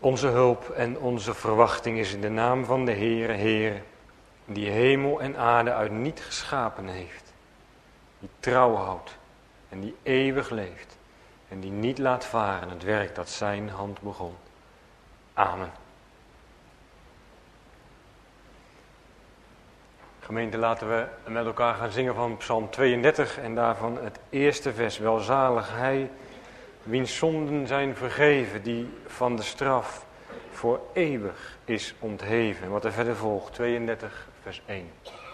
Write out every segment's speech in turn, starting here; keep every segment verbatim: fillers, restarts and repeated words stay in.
Onze hulp en onze verwachting is in de naam van de Heere, Heere, die hemel en aarde uit niet geschapen heeft, die trouw houdt en die eeuwig leeft en die niet laat varen het werk dat zijn hand begon. Amen. Gemeente, laten we met elkaar gaan zingen van Psalm tweeëndertig en daarvan het eerste vers. Welzalig hij, wiens zonden zijn vergeven, die van de straf voor eeuwig is ontheven. Wat er verder volgt, tweeëndertig vers één.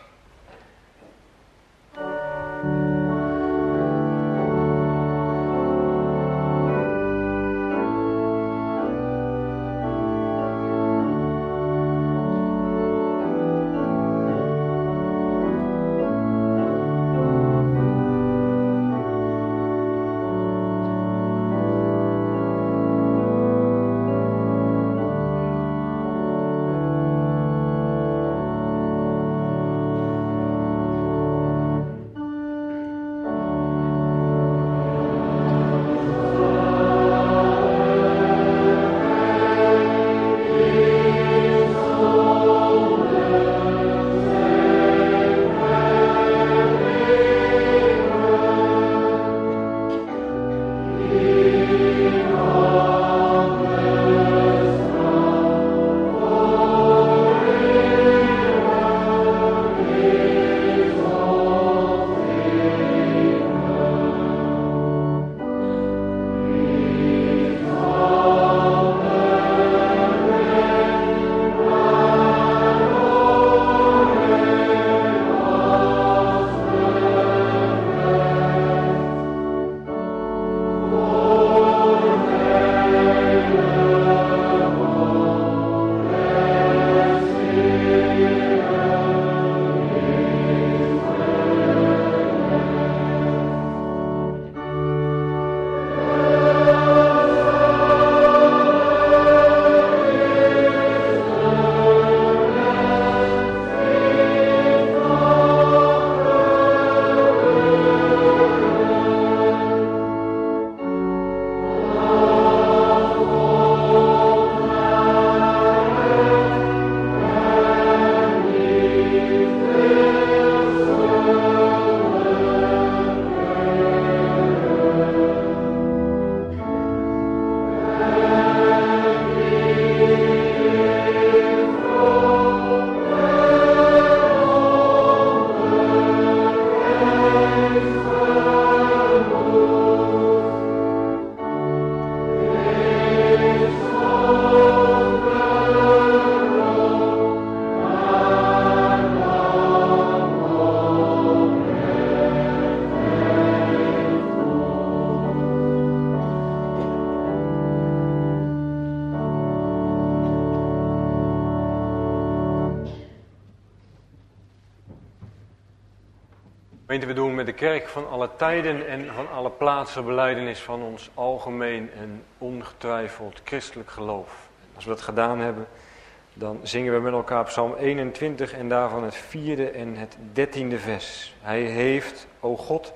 We doen met de kerk van alle tijden en van alle plaatsen belijdenis van ons algemeen en ongetwijfeld christelijk geloof. En als we dat gedaan hebben, dan zingen we met elkaar Psalm eenentwintig en daarvan het vierde en het dertiende vers. Hij heeft, o God,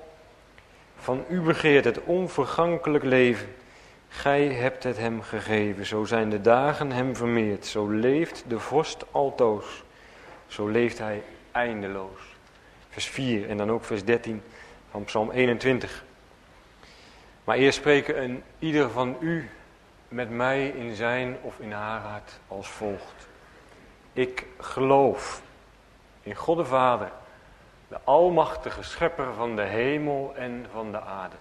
van u begeerd het onvergankelijk leven. Gij hebt het hem gegeven, zo zijn de dagen hem vermeerd. Zo leeft de vorst altoos, zo leeft hij eindeloos. Vers vier en dan ook vers dertien van Psalm eenentwintig. Maar eerst spreken een ieder van u met mij in zijn of in haar hart als volgt. Ik geloof in God de Vader, de almachtige schepper van de hemel en van de aarde.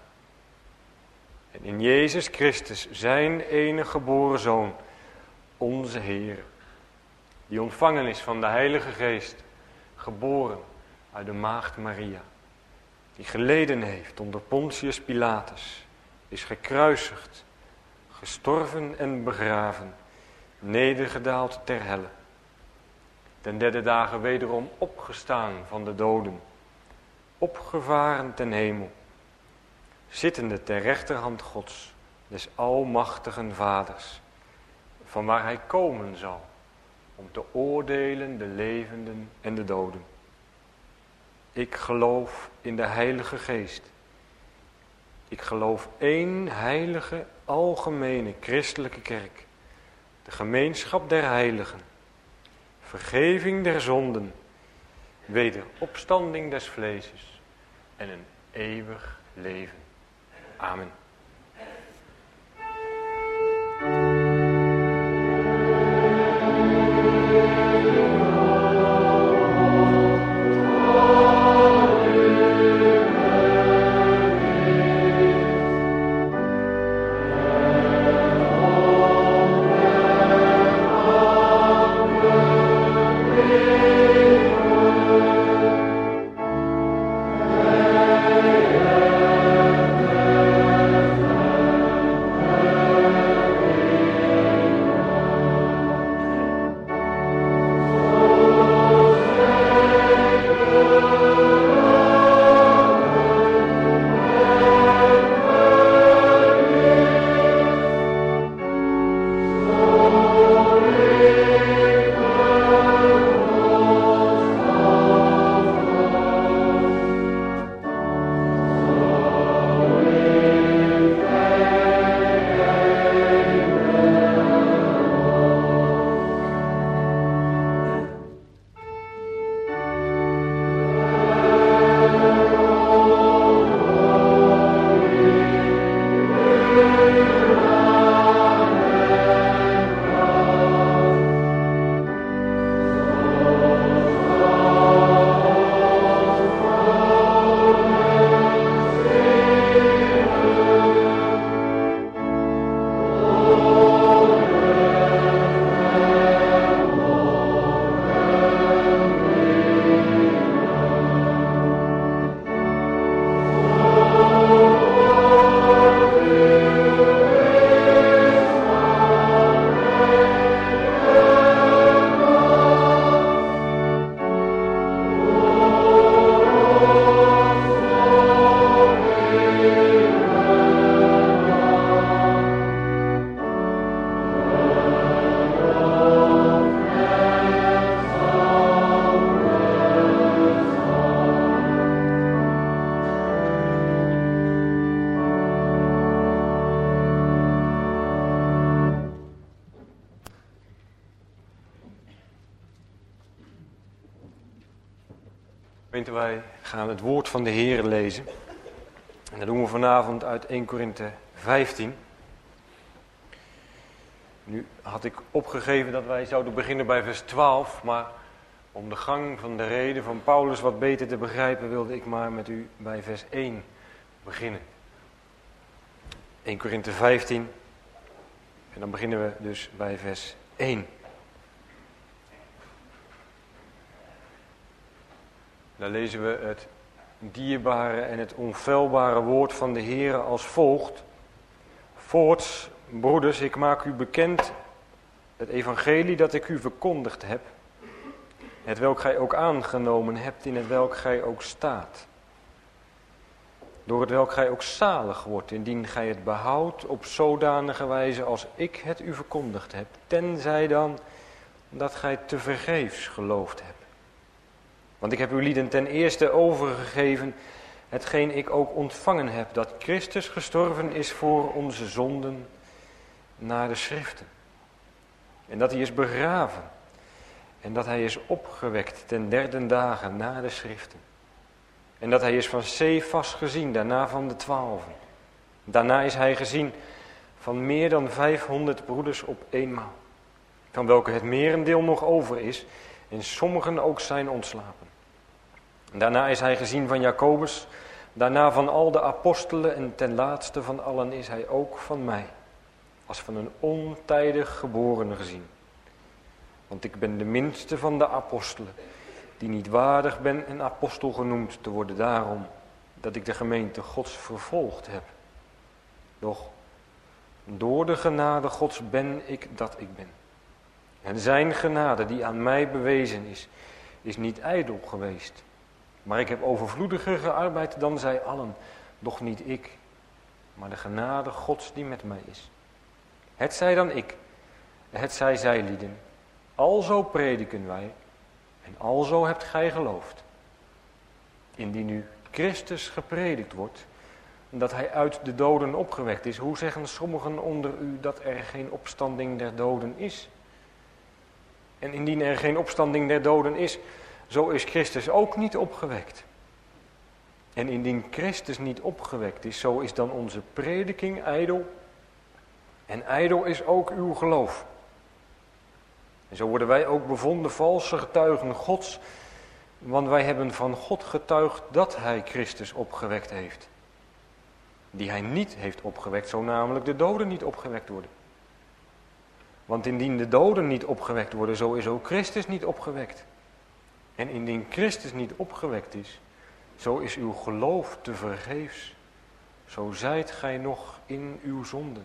En in Jezus Christus, zijn enige geboren Zoon, onze Heer, die ontvangen is van de Heilige Geest, geboren uit de maagd Maria, die geleden heeft onder Pontius Pilatus, is gekruisigd, gestorven en begraven, nedergedaald ter helle, ten derde dagen wederom opgestaan van de doden, opgevaren ten hemel, zittende ter rechterhand Gods, des almachtigen Vaders, van waar hij komen zal, om te oordelen de levenden en de doden. Ik geloof in de Heilige Geest. Ik geloof één heilige, algemene, christelijke kerk, de gemeenschap der heiligen, vergeving der zonden, wederopstanding des vleeses en een eeuwig leven. Amen. Gemeente, wij gaan het woord van de Heer lezen. En dat doen we vanavond uit Eerste Korinthe vijftien. Nu had ik opgegeven dat wij zouden beginnen bij vers twaalf, maar om de gang van de reden van Paulus wat beter te begrijpen, wilde ik maar met u bij vers één beginnen. Eerste Korinthe vijftien. En dan beginnen we dus bij vers één. Daar lezen we het dierbare en het onfeilbare woord van de Heer als volgt. Voorts, broeders, ik maak u bekend het evangelie dat ik u verkondigd heb, het welk gij ook aangenomen hebt, in het welk gij ook staat. Door het welk gij ook zalig wordt, indien gij het behoudt op zodanige wijze als ik het u verkondigd heb, tenzij dan dat gij tevergeefs geloofd hebt. Want ik heb u lieden ten eerste overgegeven hetgeen ik ook ontvangen heb, dat Christus gestorven is voor onze zonden naar de schriften. En dat hij is begraven en dat hij is opgewekt ten derde dagen na de schriften. En dat hij is van Cephas gezien, daarna van de twaalfen. Daarna is hij gezien van meer dan vijfhonderd broeders op eenmaal, van welke het merendeel nog over is en sommigen ook zijn ontslapen. Daarna is hij gezien van Jacobus, daarna van al de apostelen en ten laatste van allen is hij ook van mij, als van een ontijdig geborene gezien. Want ik ben de minste van de apostelen, die niet waardig ben een apostel genoemd te worden daarom, dat ik de gemeente Gods vervolgd heb. Doch door de genade Gods ben ik dat ik ben. En zijn genade die aan mij bewezen is, is niet ijdel geweest. Maar ik heb overvloediger gearbeid dan zij allen, doch niet ik, maar de genade Gods die met mij is. Het zij dan ik, het zij zij lieden, alzo prediken wij, en alzo hebt gij geloofd. Indien nu Christus gepredikt wordt, dat hij uit de doden opgewekt is. Hoe zeggen sommigen onder u dat er geen opstanding der doden is? En indien er geen opstanding der doden is, zo is Christus ook niet opgewekt. En indien Christus niet opgewekt is, zo is dan onze prediking ijdel. En ijdel is ook uw geloof. En zo worden wij ook bevonden valse getuigen Gods, want wij hebben van God getuigd dat hij Christus opgewekt heeft. Die hij niet heeft opgewekt, zo namelijk de doden niet opgewekt worden. Want indien de doden niet opgewekt worden, zo is ook Christus niet opgewekt. En indien Christus niet opgewekt is, zo is uw geloof te vergeefs. Zo zijt gij nog in uw zonden.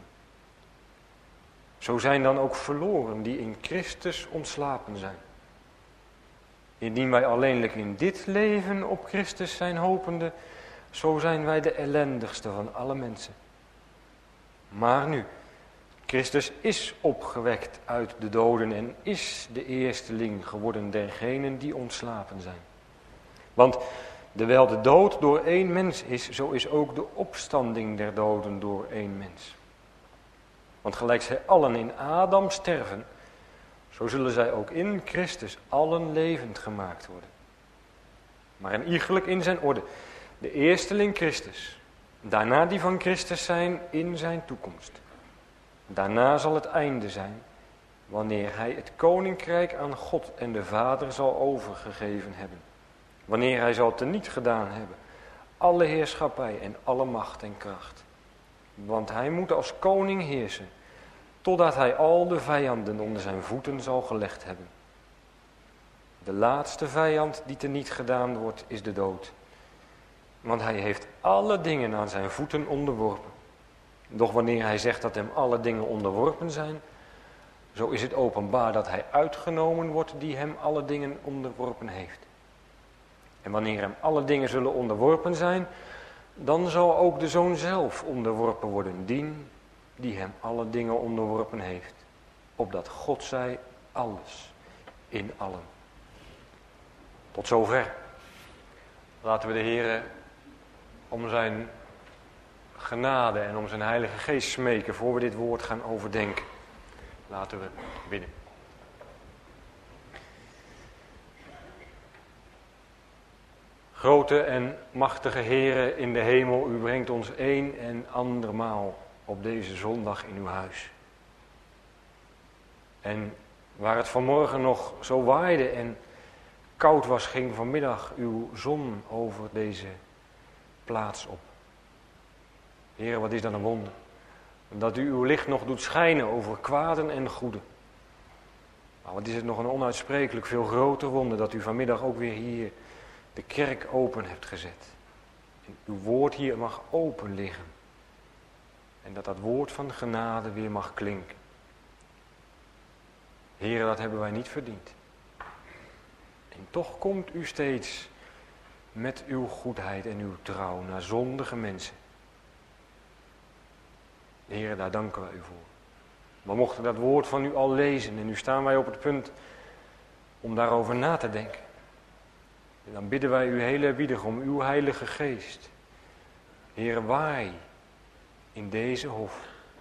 Zo zijn dan ook verloren die in Christus ontslapen zijn. Indien wij alleenlijk in dit leven op Christus zijn hopende, zo zijn wij de ellendigste van alle mensen. Maar nu, Christus is opgewekt uit de doden en is de eersteling geworden dergenen die ontslapen zijn. Want dewijl de dood door één mens is, zo is ook de opstanding der doden door één mens. Want gelijk zij allen in Adam sterven, zo zullen zij ook in Christus allen levend gemaakt worden. Maar een iegelijk in zijn orde. De eersteling Christus, daarna die van Christus zijn in zijn toekomst. Daarna zal het einde zijn, wanneer hij het koninkrijk aan God en de Vader zal overgegeven hebben. Wanneer hij zal teniet gedaan hebben, alle heerschappij en alle macht en kracht. Want hij moet als koning heersen, totdat hij al de vijanden onder zijn voeten zal gelegd hebben. De laatste vijand die teniet gedaan wordt, is de dood. Want hij heeft alle dingen aan zijn voeten onderworpen. Doch wanneer hij zegt dat hem alle dingen onderworpen zijn, zo is het openbaar dat hij uitgenomen wordt die hem alle dingen onderworpen heeft. En wanneer hem alle dingen zullen onderworpen zijn, dan zal ook de Zoon zelf onderworpen worden, dien die hem alle dingen onderworpen heeft. Opdat God zij alles in allen. Tot zover. Laten we de Heere om zijn genade en om zijn Heilige Geest smeken, voor we dit woord gaan overdenken. Laten we bidden. Grote en machtige Heere in de hemel, u brengt ons een en andermaal op deze zondag in uw huis. En waar het vanmorgen nog zo waaide en koud was, ging vanmiddag uw zon over deze plaats op. Heere, wat is dat een wonder. Dat u uw licht nog doet schijnen over kwaden en goeden. Maar wat is het nog een onuitsprekelijk veel groter wonder dat u vanmiddag ook weer hier de kerk open hebt gezet. En uw woord hier mag open liggen. En dat dat woord van genade weer mag klinken. Heere, dat hebben wij niet verdiend. En toch komt u steeds met uw goedheid en uw trouw naar zondige mensen. Heere, daar danken wij u voor. We mochten dat woord van u al lezen en nu staan wij op het punt om daarover na te denken. En dan bidden wij u heel eerbiedig om uw Heilige Geest. Heere, waai in deze hof.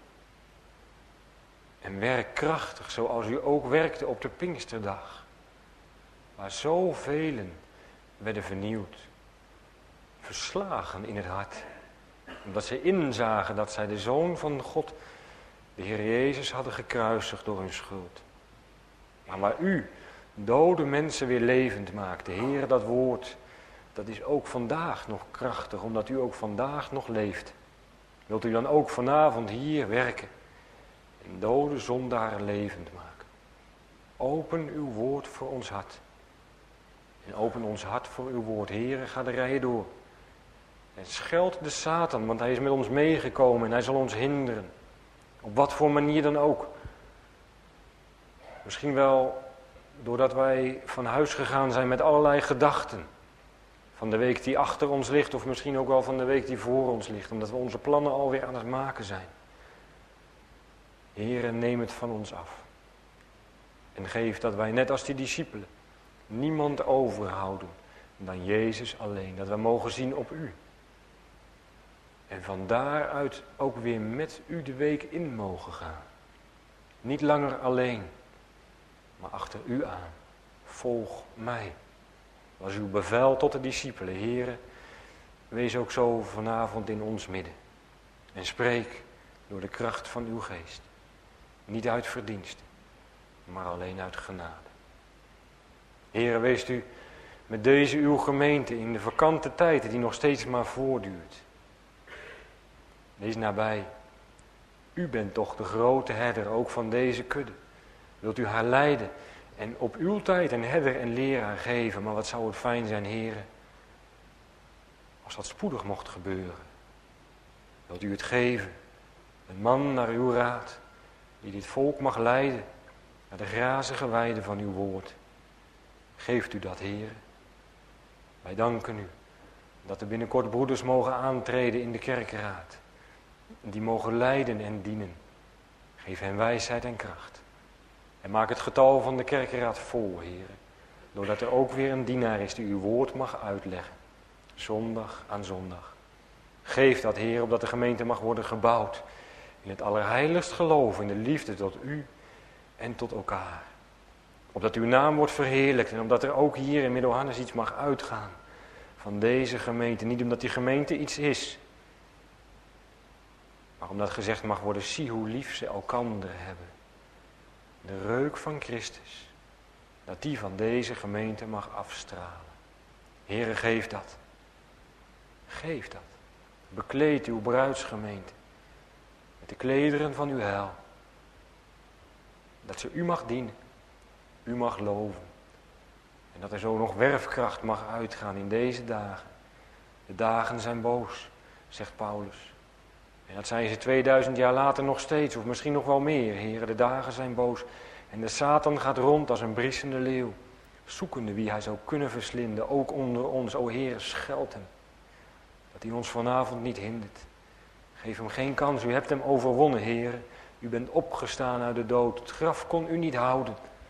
En werk krachtig zoals u ook werkte op de Pinksterdag. Waar zoveel werden vernieuwd. Verslagen in het hart. Omdat zij inzagen dat zij de Zoon van God, de Heer Jezus, hadden gekruisigd door hun schuld. Maar waar u dode mensen weer levend maakte. Heer, dat woord, dat is ook vandaag nog krachtig, omdat u ook vandaag nog leeft. Wilt u dan ook vanavond hier werken en dode zondaren levend maken? Open uw woord voor ons hart. En open ons hart voor uw woord. Heere, ga de rijen door. En scheld de Satan, want hij is met ons meegekomen en hij zal ons hinderen. Op wat voor manier dan ook. Misschien wel doordat wij van huis gegaan zijn met allerlei gedachten. Van de week die achter ons ligt of misschien ook wel van de week die voor ons ligt. Omdat we onze plannen alweer aan het maken zijn. Heere, neem het van ons af. En geef dat wij net als die discipelen niemand overhouden dan Jezus alleen. Dat we mogen zien op u. En van daaruit ook weer met u de week in mogen gaan. Niet langer alleen, maar achter u aan. Volg mij. Dat was uw bevel tot de discipelen. Heren, wees ook zo vanavond in ons midden. En spreek door de kracht van uw geest. Niet uit verdiensten, maar alleen uit genade. Heren, wees u met deze uw gemeente in de vakante tijd die nog steeds maar voortduurt. Wees nabij. U bent toch de grote herder ook van deze kudde. Wilt u haar leiden en op uw tijd een herder en leraar geven. Maar wat zou het fijn zijn, heren, als dat spoedig mocht gebeuren. Wilt u het geven, een man naar uw raad, die dit volk mag leiden naar de grazige weide van uw woord. Geeft u dat, heren. Wij danken u dat er binnenkort broeders mogen aantreden in de kerkraad. Die mogen leiden en dienen. Geef hen wijsheid en kracht. En maak het getal van de kerkraad vol, heren. Doordat er ook weer een dienaar is die uw woord mag uitleggen. Zondag aan zondag. Geef dat, heren, opdat de gemeente mag worden gebouwd. In het allerheiligst geloof, in de liefde tot u en tot elkaar. Opdat uw naam wordt verheerlijkt en omdat er ook hier in Middelharnis iets mag uitgaan. Van deze gemeente. Niet omdat die gemeente iets is. Maar omdat gezegd mag worden, zie hoe lief ze elkander hebben. De reuk van Christus. Dat die van deze gemeente mag afstralen. Heere, geef dat. Geef dat. Bekleed uw bruidsgemeente. Met de klederen van uw heil. Dat ze u mag dienen. U mag loven. En dat er zo nog werfkracht mag uitgaan in deze dagen. De dagen zijn boos, zegt Paulus. En dat zijn ze tweeduizend jaar later nog steeds, of misschien nog wel meer. Heren, de dagen zijn boos. En de Satan gaat rond als een briesende leeuw. Zoekende wie hij zou kunnen verslinden, ook onder ons. O Heer, scheld hem. Dat hij ons vanavond niet hindert. Geef hem geen kans, u hebt hem overwonnen, Heer. U bent opgestaan uit de dood, het graf kon u niet houden.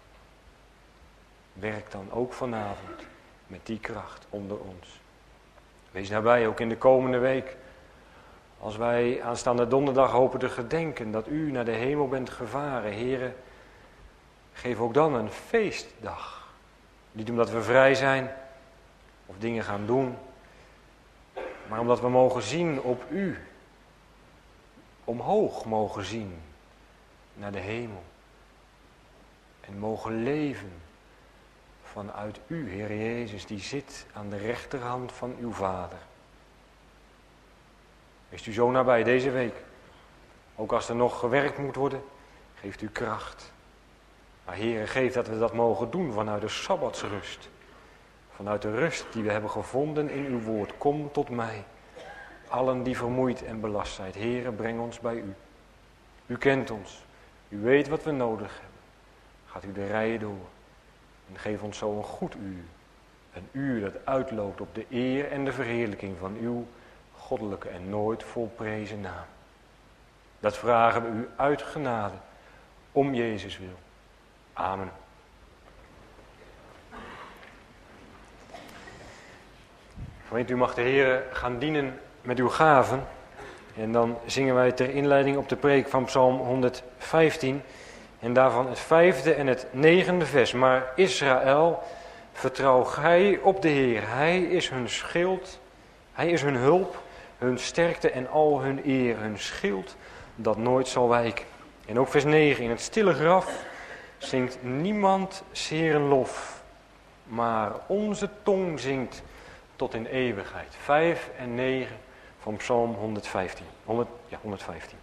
Werk dan ook vanavond met die kracht onder ons. Wees nabij, ook in de komende week. Als wij aanstaande donderdag hopen te gedenken dat u naar de hemel bent gevaren. Here, geef ook dan een feestdag. Niet omdat we vrij zijn of dingen gaan doen. Maar omdat we mogen zien op u. Omhoog mogen zien naar de hemel. En mogen leven vanuit u, Heer Jezus, die zit aan de rechterhand van uw Vader. Wees u zo nabij deze week. Ook als er nog gewerkt moet worden, geeft u kracht. Maar Heer, geef dat we dat mogen doen vanuit de Sabbatsrust. Vanuit de rust die we hebben gevonden in uw woord. Kom tot mij. Allen die vermoeid en belast zijn. Heer, breng ons bij u. U kent ons. U weet wat we nodig hebben. Gaat u de rijen door. En geef ons zo een goed uur. Een uur dat uitloopt op de eer en de verheerlijking van uw goddelijke en nooit volprezen naam. Dat vragen we u uit genade, om Jezus wil. Amen. Gemeente, u mag de Heer gaan dienen met uw gaven. En dan zingen wij ter inleiding op de preek van Psalm honderdvijftien. En daarvan het vijfde en het negende vers. Maar Israël, vertrouw gij op de Heer. Hij is hun schild, hij is hun hulp, hun sterkte en al hun eer. Hun schild dat nooit zal wijken. En ook vers negen. In het stille graf zingt niemand zere lof. Maar onze tong zingt tot in eeuwigheid. vijf en negen van Psalm honderdvijftien. honderd, ja, honderdvijftien.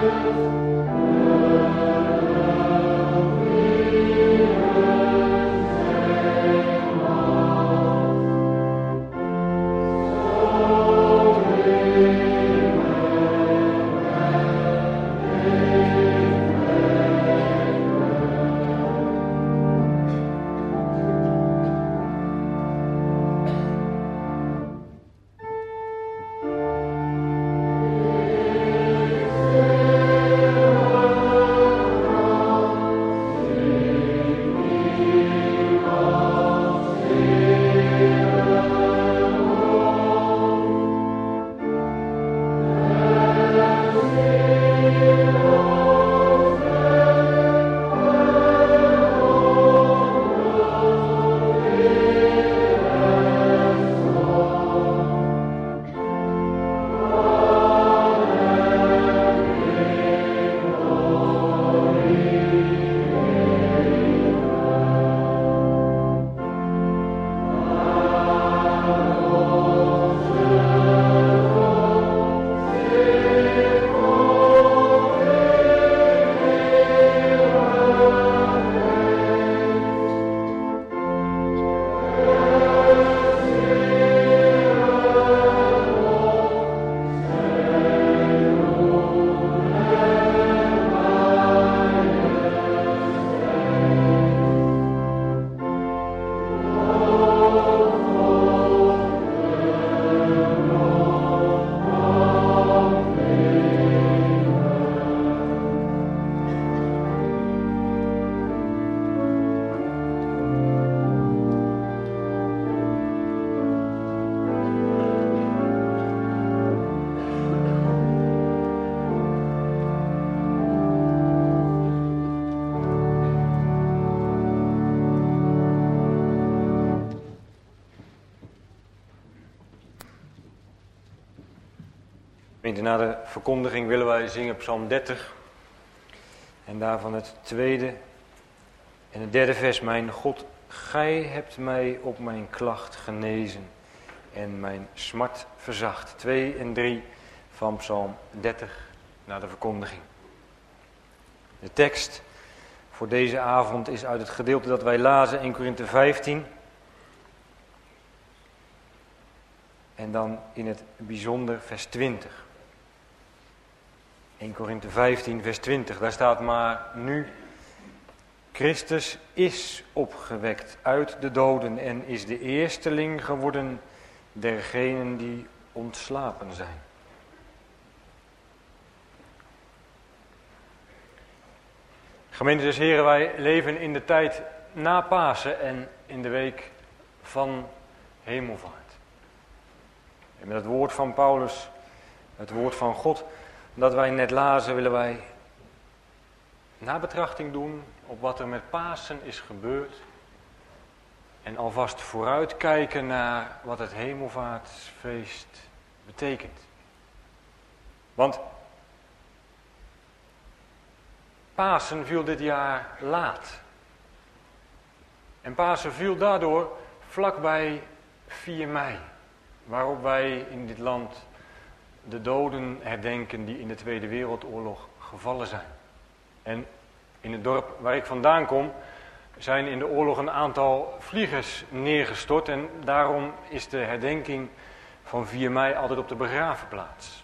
Na de verkondiging willen wij zingen Psalm dertig. En daarvan het tweede en het derde vers. Mijn God, gij hebt mij op mijn klacht genezen en mijn smart verzacht. Twee en drie van Psalm dertig na de verkondiging. De tekst voor deze avond is uit het gedeelte dat wij lazen, Eerste Korinthe vijftien. En dan in het bijzonder vers twintig. Eerste Korinthe vijftien, vers twintig, daar staat maar nu, Christus is opgewekt uit de doden en is de eersteling geworden dergenen die ontslapen zijn. Gemeente des Heren, wij leven in de tijd na Pasen en in de week van Hemelvaart. En met het woord van Paulus, het woord van God, dat wij net lazen, willen wij nabetrachting doen op wat er met Pasen is gebeurd. En alvast vooruitkijken naar wat het Hemelvaartsfeest betekent. Want Pasen viel dit jaar laat. En Pasen viel daardoor vlakbij vier mei. Waarop wij in dit land de doden herdenken die in de Tweede Wereldoorlog gevallen zijn. En in het dorp waar ik vandaan kom zijn in de oorlog een aantal vliegers neergestort. En daarom is de herdenking van vier mei altijd op de begravenplaats.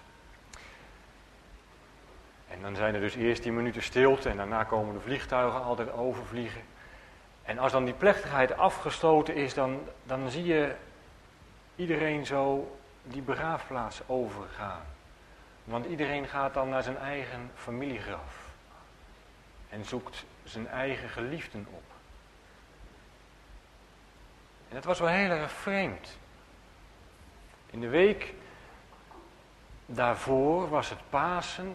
En dan zijn er dus eerst die minuten stilte en daarna komen de vliegtuigen altijd overvliegen. En als dan die plechtigheid afgesloten is, dan, dan zie je iedereen zo die begraafplaats overgaan. Want iedereen gaat dan naar zijn eigen familiegraf. En zoekt zijn eigen geliefden op. En dat was wel heel erg vreemd. In de week daarvoor was het Pasen.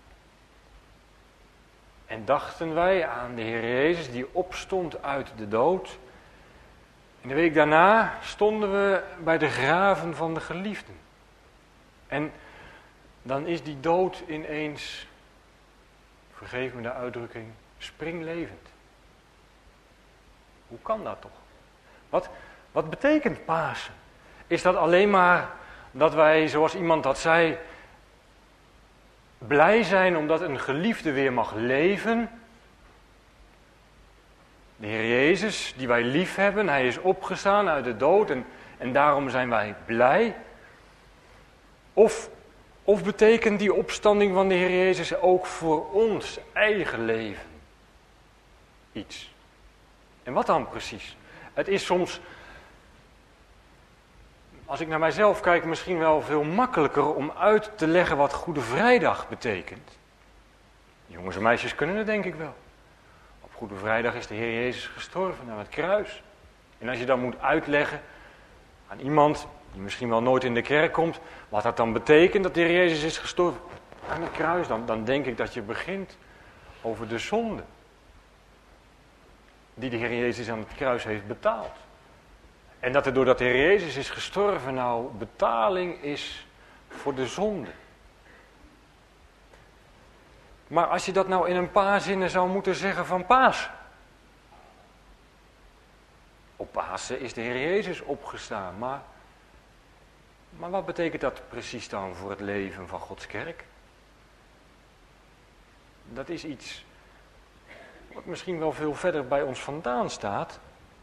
En dachten wij aan de Heer Jezus die opstond uit de dood. In de week daarna stonden we bij de graven van de geliefden. En dan is die dood ineens, vergeef me de uitdrukking, springlevend. Hoe kan dat toch? Wat, wat betekent Pasen? Is dat alleen maar dat wij, zoals iemand dat zei, blij zijn omdat een geliefde weer mag leven. De Heer Jezus, die wij lief hebben, hij is opgestaan uit de dood en, en daarom zijn wij blij. Of, of betekent die opstanding van de Heer Jezus ook voor ons eigen leven iets? En wat dan precies? Het is soms, als ik naar mijzelf kijk, misschien wel veel makkelijker om uit te leggen wat Goede Vrijdag betekent. Jongens en meisjes kunnen het denk ik wel. Op Goede Vrijdag is de Heer Jezus gestorven aan het kruis. En als je dan moet uitleggen aan iemand die misschien wel nooit in de kerk komt, wat dat dan betekent dat de Heer Jezus is gestorven aan het kruis, dan, dan denk ik dat je begint over de zonde die de Heer Jezus aan het kruis heeft betaald. En dat er doordat de Heer Jezus is gestorven nou betaling is voor de zonde. Maar als je dat nou in een paar zinnen zou moeten zeggen van Pasen. Op Pasen is de Heer Jezus opgestaan, maar, maar wat betekent dat precies dan voor het leven van Gods kerk? Dat is iets wat misschien wel veel verder bij ons vandaan staat.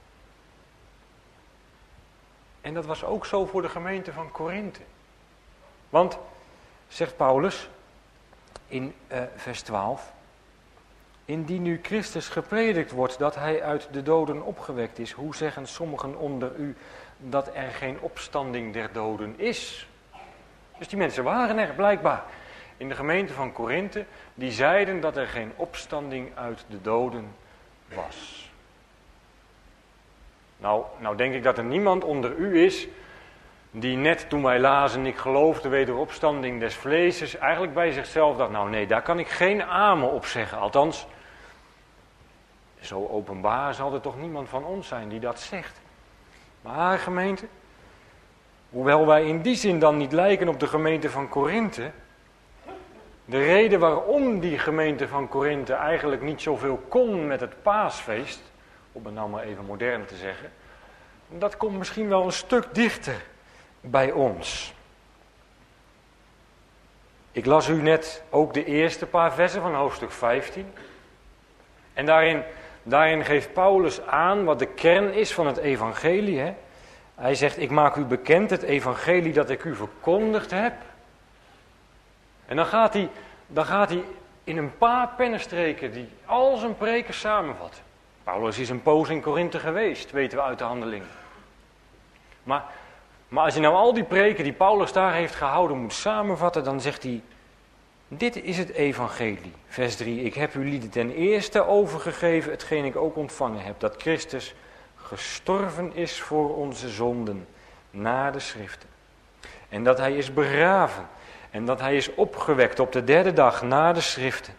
En dat was ook zo voor de gemeente van Korinthe. Want, zegt Paulus in uh, vers twaalf, indien nu Christus gepredikt wordt dat hij uit de doden opgewekt is, hoe zeggen sommigen onder u dat er geen opstanding der doden is? Dus die mensen waren er blijkbaar in de gemeente van Korinthe, die zeiden dat er geen opstanding uit de doden was. Nou, nou denk ik dat er niemand onder u is die net toen wij lazen, ik geloof de wederopstanding des vleeses, eigenlijk bij zichzelf dacht, nou nee, daar kan ik geen amen op zeggen. Althans, zo openbaar zal er toch niemand van ons zijn die dat zegt. Maar gemeente, hoewel wij in die zin dan niet lijken op de gemeente van Korinthe, de reden waarom die gemeente van Korinthe eigenlijk niet zoveel kon met het paasfeest, om het nou maar even modern te zeggen, dat komt misschien wel een stuk dichter bij ons. Ik las u net ook de eerste paar versen van hoofdstuk vijftien. En daarin, daarin geeft Paulus aan wat de kern is van het evangelie. Hè? Hij zegt, ik maak u bekend het evangelie dat ik u verkondigd heb. En dan gaat hij, dan gaat hij in een paar pennenstreken die al zijn preken samenvat. Paulus is een poos in Korinthe geweest, weten we uit de handelingen. Maar, maar als je nou al die preken die Paulus daar heeft gehouden moet samenvatten, dan zegt hij, dit is het evangelie. Vers drie, ik heb u ten eerste overgegeven hetgeen ik ook ontvangen heb, dat Christus gestorven is voor onze zonden, na de schriften. En dat hij is begraven, en dat hij is opgewekt op de derde dag na de schriften.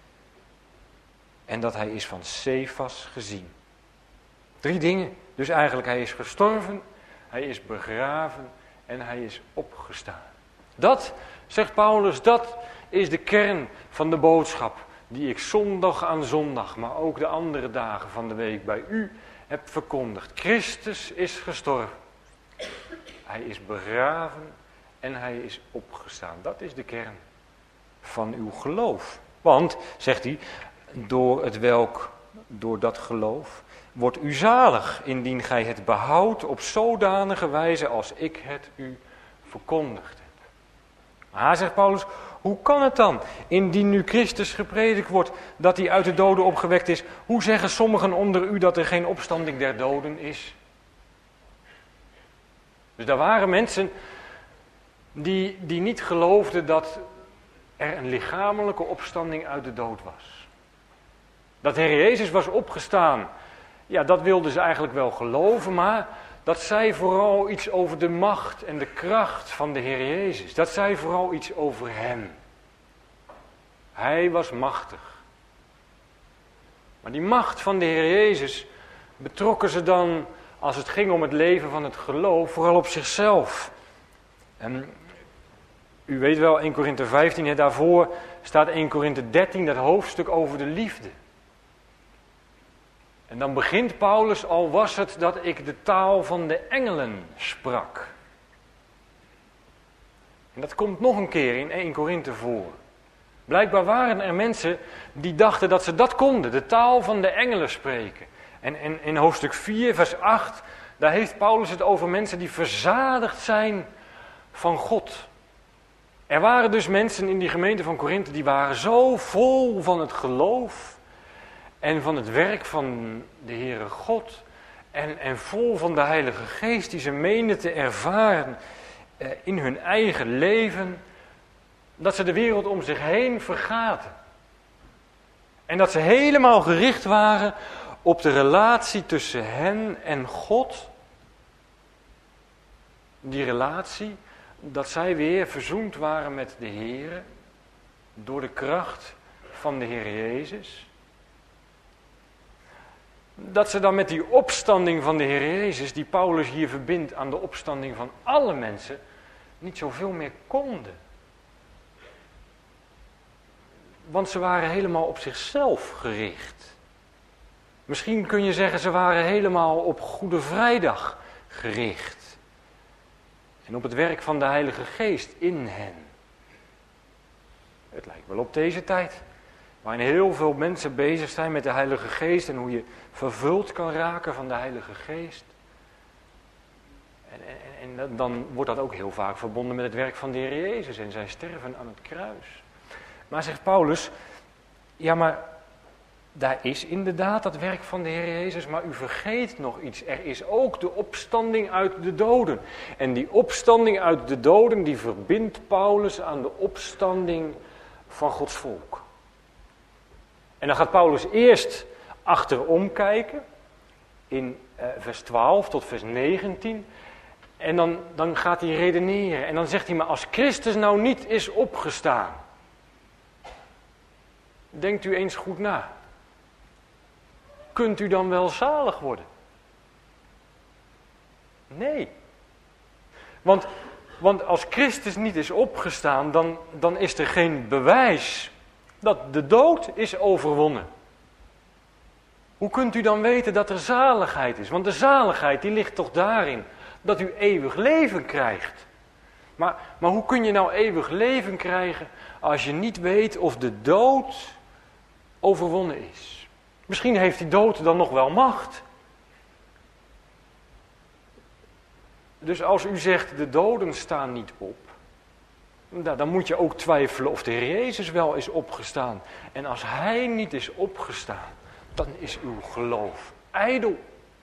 En dat hij is van Cefas gezien. Drie dingen. Dus eigenlijk hij is gestorven, hij is begraven en hij is opgestaan. Dat, zegt Paulus, dat is de kern van de boodschap die ik zondag aan zondag, maar ook de andere dagen van de week bij u heb verkondigd. Christus is gestorven. Hij is begraven en hij is opgestaan. Dat is de kern van uw geloof. Want, zegt hij, door het welk, door dat geloof, wordt u zalig, indien gij het behoudt op zodanige wijze als ik het u verkondigd heb. Maar, zegt Paulus, hoe kan het dan, indien nu Christus gepredikt wordt, dat hij uit de doden opgewekt is, hoe zeggen sommigen onder u dat er geen opstanding der doden is? Dus daar waren mensen die, die niet geloofden dat er een lichamelijke opstanding uit de dood was. Dat de Heer Jezus was opgestaan, ja, dat wilden ze eigenlijk wel geloven, maar dat zei vooral iets over de macht en de kracht van de Heer Jezus. Dat zei vooral iets over hem. Hij was machtig. Maar die macht van de Heer Jezus betrokken ze dan, als het ging om het leven van het geloof, vooral op zichzelf. En u weet wel, Eerste Korinthe vijftien, hè, daarvoor staat Eerste Korinthe dertien, dat hoofdstuk over de liefde. En dan begint Paulus, al was het dat ik de taal van de engelen sprak. En dat komt nog een keer in Eerste Korinthe voor. Blijkbaar waren er mensen die dachten dat ze dat konden, de taal van de engelen spreken. En, en in hoofdstuk vier, vers acht, daar heeft Paulus het over mensen die verzadigd zijn van God. Er waren dus mensen in die gemeente van Korinthe die waren zo vol van het geloof en van het werk van de Heere God en, en vol van de Heilige Geest die ze meenden te ervaren eh, in hun eigen leven, dat ze de wereld om zich heen vergaten. En dat ze helemaal gericht waren op de relatie tussen hen en God. Die relatie, dat zij weer verzoend waren met de Heere door de kracht van de Heer Jezus. Dat ze dan met die opstanding van de Heer Jezus, die Paulus hier verbindt aan de opstanding van alle mensen, niet zoveel meer konden. Want ze waren helemaal op zichzelf gericht. Misschien kun je zeggen, ze waren helemaal op Goede Vrijdag gericht. En op het werk van de Heilige Geest in hen. Het lijkt wel op deze tijd. Waarin heel veel mensen bezig zijn met de Heilige Geest en hoe je vervuld kan raken van de Heilige Geest. En, en, en dan wordt dat ook heel vaak verbonden met het werk van de Heer Jezus en zijn sterven aan het kruis. Maar zegt Paulus, ja maar daar is inderdaad dat werk van de Heer Jezus, maar u vergeet nog iets. Er is ook de opstanding uit de doden. En die opstanding uit de doden, die verbindt Paulus aan de opstanding van Gods volk. En dan gaat Paulus eerst achterom kijken, in eh, vers twaalf tot vers negentien. En dan, dan gaat hij redeneren. En dan zegt hij, maar als Christus nou niet is opgestaan, denkt u eens goed na. Kunt u dan wel zalig worden? Nee. Want, want als Christus niet is opgestaan, dan, dan is er geen bewijs dat de dood is overwonnen. Hoe kunt u dan weten dat er zaligheid is? Want de zaligheid die ligt toch daarin dat u eeuwig leven krijgt. Maar, maar hoe kun je nou eeuwig leven krijgen als je niet weet of de dood overwonnen is? Misschien heeft die dood dan nog wel macht. Dus als u zegt de doden staan niet op, dan moet je ook twijfelen of de Heer Jezus wel is opgestaan. En als Hij niet is opgestaan, dan is uw geloof ijdel.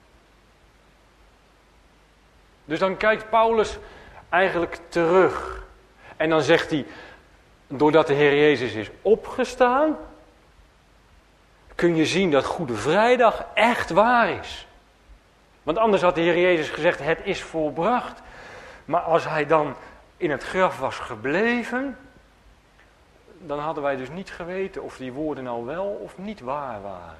Dus dan kijkt Paulus eigenlijk terug. En dan zegt hij, doordat de Heer Jezus is opgestaan, kun je zien dat Goede Vrijdag echt waar is. Want anders had de Heer Jezus gezegd, het is volbracht. Maar als Hij dan in het graf was gebleven, dan hadden wij dus niet geweten of die woorden nou wel of niet waar waren.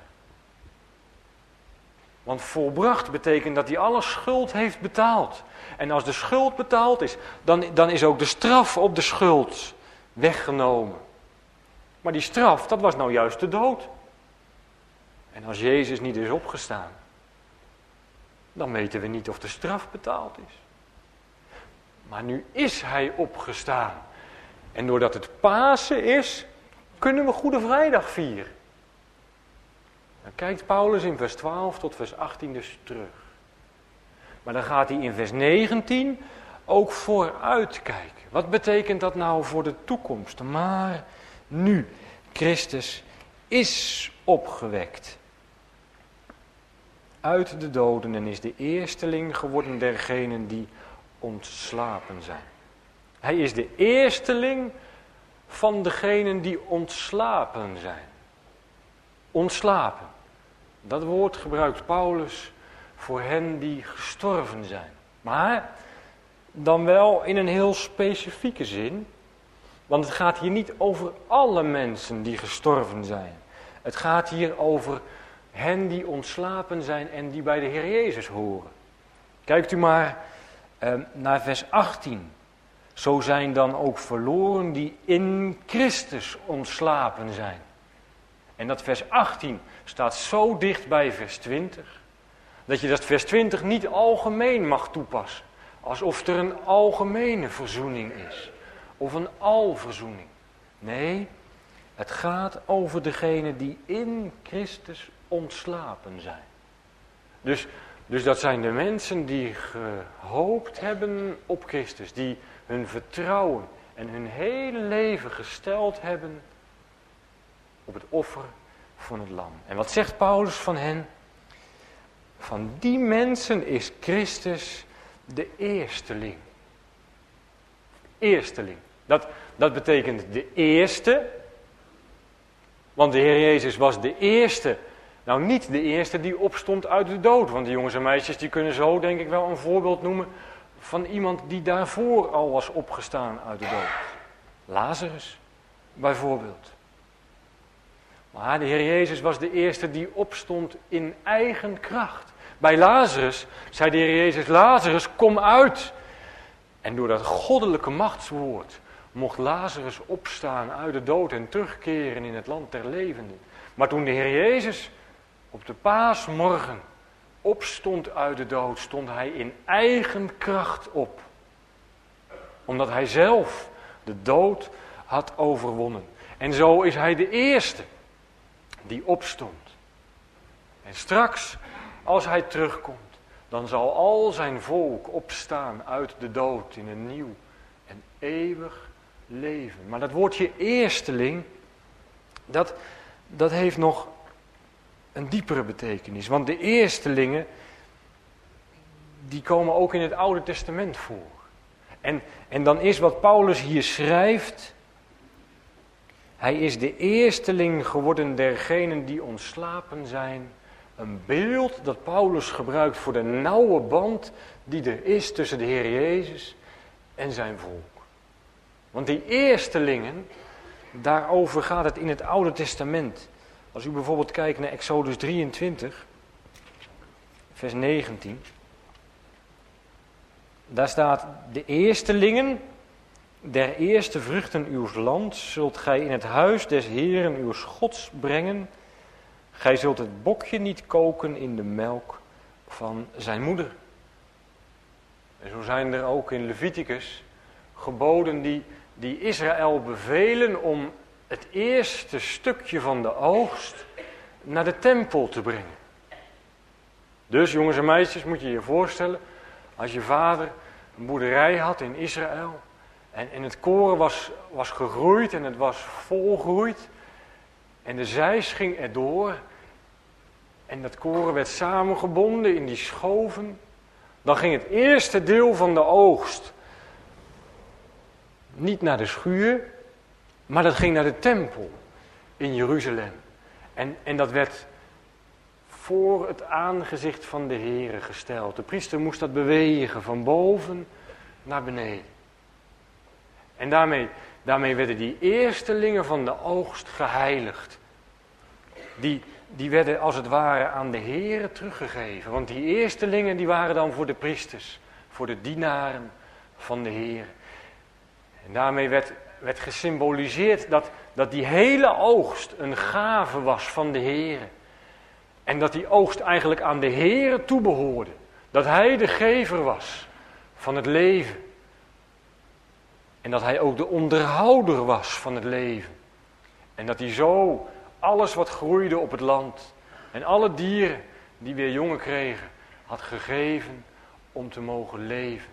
Want volbracht betekent dat hij alle schuld heeft betaald. En als de schuld betaald is, dan, dan is ook de straf op de schuld weggenomen. Maar die straf, dat was nou juist de dood. En als Jezus niet is opgestaan, dan weten we niet of de straf betaald is. Maar nu is Hij opgestaan. En doordat het Pasen is, kunnen we Goede Vrijdag vieren. Dan kijkt Paulus in vers twaalf tot vers achttien dus terug. Maar dan gaat hij in vers negentien ook vooruit kijken. Wat betekent dat nou voor de toekomst? Maar nu, Christus is opgewekt uit de doden en is de eersteling geworden dergenen die ontslapen zijn. Hij is de eersteling van degenen die ontslapen zijn. Ontslapen. Dat woord gebruikt Paulus voor hen die gestorven zijn. Maar dan wel in een heel specifieke zin. Want het gaat hier niet over alle mensen die gestorven zijn. Het gaat hier over hen die ontslapen zijn en die bij de Heer Jezus horen. Kijkt u maar eh, naar vers achttien. Zo zijn dan ook verloren die in Christus ontslapen zijn. En dat vers achttien staat zo dicht bij vers twintig, dat je dat vers twintig niet algemeen mag toepassen. Alsof er een algemene verzoening is. Of een alverzoening. Nee, Het gaat over degenen die in Christus ontslapen zijn. Dus, dus dat zijn de mensen die gehoopt hebben op Christus. Die hun vertrouwen en hun hele leven gesteld hebben op het offer van het lam. En wat zegt Paulus van hen? Van die mensen is Christus de eersteling. Eersteling. Dat, dat betekent de eerste. Want de Heer Jezus was de eerste. Nou, niet de eerste die opstond uit de dood. Want die jongens en meisjes die kunnen zo denk ik wel een voorbeeld noemen van iemand die daarvoor al was opgestaan uit de dood. Lazarus, bijvoorbeeld. Maar de Heer Jezus was de eerste die opstond in eigen kracht. Bij Lazarus zei de Heer Jezus, Lazarus, kom uit. En door dat goddelijke machtswoord mocht Lazarus opstaan uit de dood en terugkeren in het land der levenden. Maar toen de Heer Jezus op de paasmorgen opstond uit de dood, stond hij in eigen kracht op. Omdat hij zelf de dood had overwonnen. En zo is hij de eerste die opstond. En straks, als hij terugkomt, dan zal al zijn volk opstaan uit de dood in een nieuw en eeuwig leven. Maar dat woordje eersteling, dat, dat heeft nog een diepere betekenis. Want de eerstelingen, die komen ook in het Oude Testament voor. En, en dan is wat Paulus hier schrijft, hij is de eersteling geworden dergenen die ontslapen zijn. Een beeld dat Paulus gebruikt voor de nauwe band die er is tussen de Heer Jezus en zijn volk. Want die eerstelingen, daarover gaat het in het Oude Testament. Als u bijvoorbeeld kijkt naar Exodus drieëntwintig, vers negentien. Daar staat, de eerstelingen der eerste vruchten uws lands zult gij in het huis des Heeren uws Gods brengen. Gij zult het bokje niet koken in de melk van zijn moeder. En zo zijn er ook in Leviticus geboden die, die Israël bevelen om het eerste stukje van de oogst naar de tempel te brengen. Dus jongens en meisjes, moet je je voorstellen, als je vader een boerderij had in Israël en, en het koren was, was gegroeid en het was volgroeid en de zeis ging erdoor en dat koren werd samengebonden in die schoven, dan ging het eerste deel van de oogst niet naar de schuur, maar dat ging naar de tempel in Jeruzalem. En, en dat werd voor het aangezicht van de Heere gesteld. De priester moest dat bewegen van boven naar beneden. En daarmee, daarmee werden die eerstelingen van de oogst geheiligd. Die, die werden als het ware aan de Heere teruggegeven. Want die eerstelingen die waren dan voor de priesters, voor de dienaren van de Heere. En daarmee werd, werd gesymboliseerd dat, dat die hele oogst een gave was van de Heere. En dat die oogst eigenlijk aan de Heere toebehoorde. Dat Hij de gever was van het leven. En dat Hij ook de onderhouder was van het leven. En dat Hij zo alles wat groeide op het land en alle dieren die weer jongen kregen, had gegeven om te mogen leven.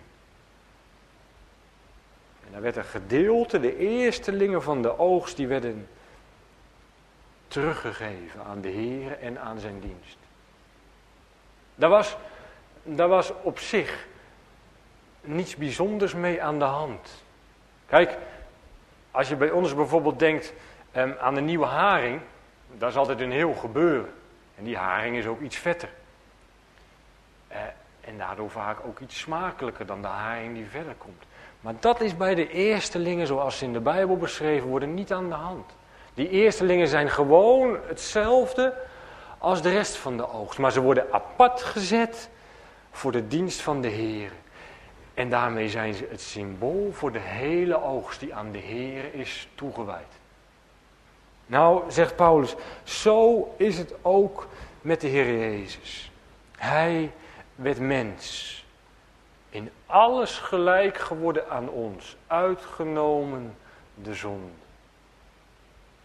En daar werd een gedeelte, de eerstelingen van de oogst, die werden teruggegeven aan de Heer en aan zijn dienst. Daar was, daar was op zich niets bijzonders mee aan de hand. Kijk, als je bij ons bijvoorbeeld denkt um, aan de nieuwe haring, daar is altijd een heel gebeuren. En die haring is ook iets vetter. Uh, en daardoor vaak ook iets smakelijker dan de haring die verder komt. Maar dat is bij de eerstelingen, zoals ze in de Bijbel beschreven worden, niet aan de hand. Die eerstelingen zijn gewoon hetzelfde als de rest van de oogst. Maar ze worden apart gezet voor de dienst van de Heer. En daarmee zijn ze het symbool voor de hele oogst die aan de Heer is toegewijd. Nou, zegt Paulus, zo is het ook met de Heer Jezus. Hij werd mens. In alles gelijk geworden aan ons, uitgenomen de zonde.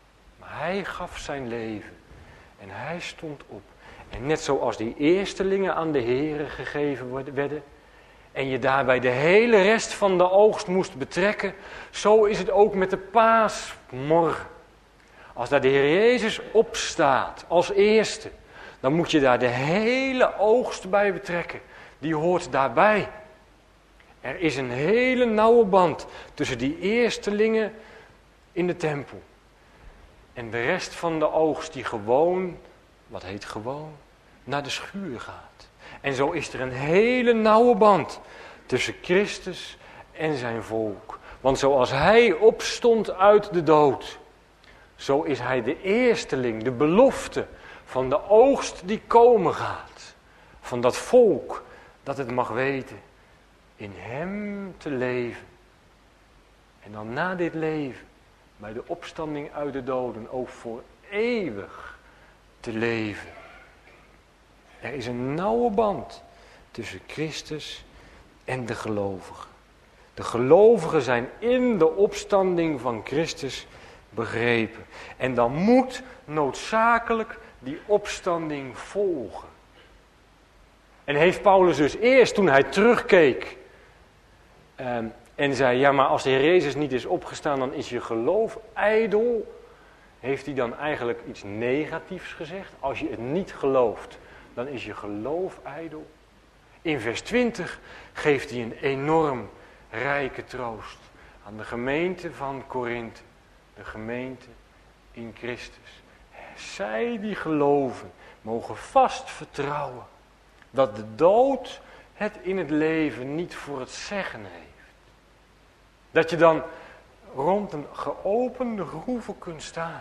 Maar hij gaf zijn leven. En hij stond op. En net zoals die eerstelingen aan de Here gegeven werden, en je daarbij de hele rest van de oogst moest betrekken, zo is het ook met de paasmorgen. Als daar de Heer Jezus opstaat als eerste, dan moet je daar de hele oogst bij betrekken. Die hoort daarbij. Er is een hele nauwe band tussen die eerstelingen in de tempel en de rest van de oogst die gewoon, wat heet gewoon, naar de schuur gaat. En zo is er een hele nauwe band tussen Christus en zijn volk. Want zoals hij opstond uit de dood, zo is hij de eersteling, de belofte van de oogst die komen gaat. Van dat volk dat het mag weten in hem te leven. En dan na dit leven, bij de opstanding uit de doden, ook voor eeuwig te leven. Er is een nauwe band tussen Christus en de gelovigen. De gelovigen zijn in de opstanding van Christus begrepen. En dan moet noodzakelijk die opstanding volgen. En heeft Paulus dus eerst, toen hij terugkeek eh, en zei, ja, maar als de Heer Jezus niet is opgestaan, dan is je geloof ijdel. Heeft hij dan eigenlijk iets negatiefs gezegd? Als je het niet gelooft, dan is je geloof ijdel. In vers twintig geeft hij een enorm rijke troost aan de gemeente van Korinthe, de gemeente in Christus. Zij die geloven, mogen vast vertrouwen dat de dood het in het leven niet voor het zeggen heeft. Dat je dan rond een geopende groeve kunt staan.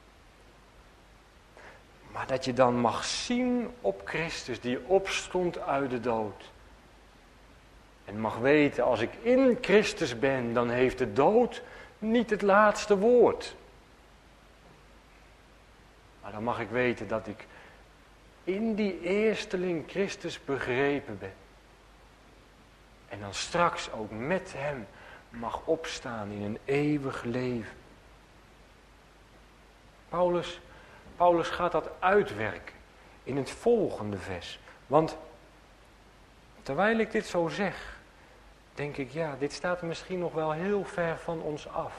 Maar dat je dan mag zien op Christus die opstond uit de dood. En mag weten, als ik in Christus ben, dan heeft de dood niet het laatste woord. Maar dan mag ik weten dat ik in die eersteling Christus begrepen ben. En dan straks ook met hem mag opstaan in een eeuwig leven. Paulus, Paulus gaat dat uitwerken in het volgende vers. Want terwijl ik dit zo zeg, denk ik, ja, dit staat misschien nog wel heel ver van ons af.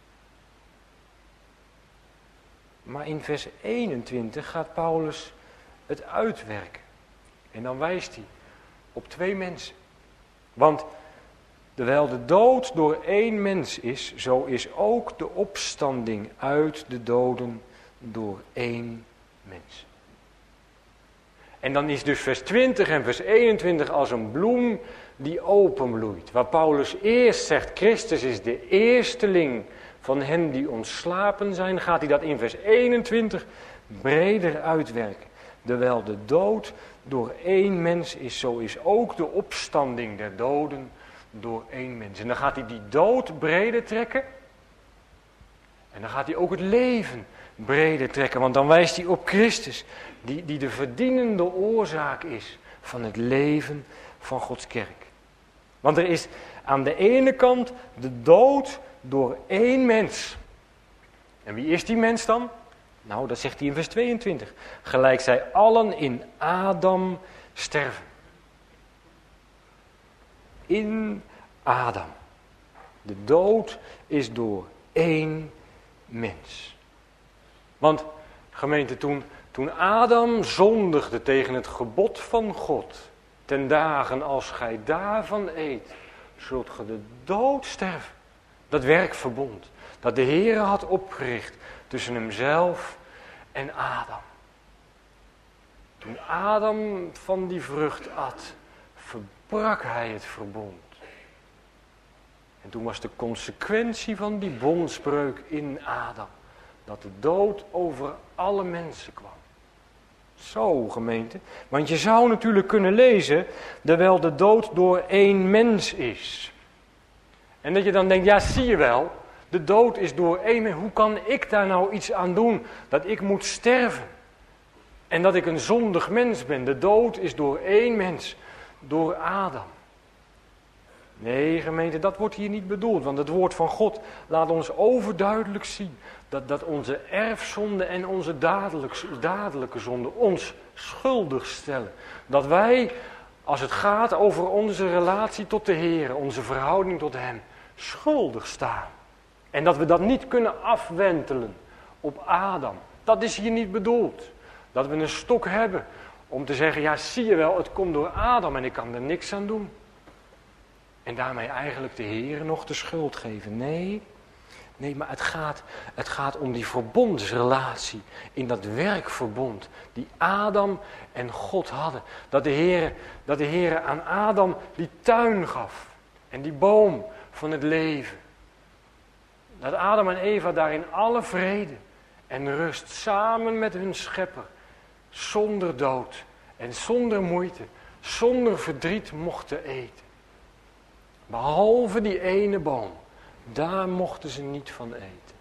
Maar in vers eenentwintig gaat Paulus het uitwerken. En dan wijst hij op twee mensen. Want terwijl de dood door één mens is, zo is ook de opstanding uit de doden door één mens. En dan is dus vers twintig en vers eenentwintig als een bloem die openbloeit. Waar Paulus eerst zegt, Christus is de eersteling van hen die ontslapen zijn, gaat hij dat in vers eenentwintig breder uitwerken. Terwijl de dood door één mens is, zo is ook de opstanding der doden door één mens. En dan gaat hij die dood breder trekken. En dan gaat hij ook het leven breder trekken. Want dan wijst hij op Christus, die, die de verdienende oorzaak is van het leven van Gods kerk. Want er is aan de ene kant de dood door één mens. En wie is die mens dan? Nou, dat zegt hij in vers tweeëntwintig. Gelijk zij allen in Adam sterven. In Adam. De dood is door één mens. Want, gemeente, toen, toen Adam zondigde tegen het gebod van God, ten dagen als gij daarvan eet, zult ge de dood sterven. Dat werkverbond, dat de Heere had opgericht tussen hemzelf en Adam. Toen Adam van die vrucht at, verbrak hij het verbond. En toen was de consequentie van die bondsbreuk in Adam, dat de dood over alle mensen kwam. Zo, gemeente. Want je zou natuurlijk kunnen lezen, terwijl de dood door één mens is. En dat je dan denkt, ja, zie je wel, de dood is door één mens. Hoe kan ik daar nou iets aan doen? Dat ik moet sterven. En dat ik een zondig mens ben. De dood is door één mens, door Adam. Nee, gemeente, dat wordt hier niet bedoeld. Want het woord van God laat ons overduidelijk zien dat, dat onze erfzonde en onze dadelijke, dadelijke zonde ons schuldig stellen. Dat wij, als het gaat over onze relatie tot de Heer, onze verhouding tot Hem, schuldig staan. En dat we dat niet kunnen afwentelen op Adam. Dat is hier niet bedoeld. Dat we een stok hebben om te zeggen, ja zie je wel, het komt door Adam en ik kan er niks aan doen. En daarmee eigenlijk de Heer nog de schuld geven. Nee, nee, maar het gaat, het gaat om die verbondsrelatie in dat werkverbond die Adam en God hadden. Dat de Heer, dat de Heer aan Adam die tuin gaf en die boom van het leven. Dat Adam en Eva daar in alle vrede en rust samen met hun schepper, zonder dood en zonder moeite, zonder verdriet mochten eten. Behalve die ene boom, daar mochten ze niet van eten.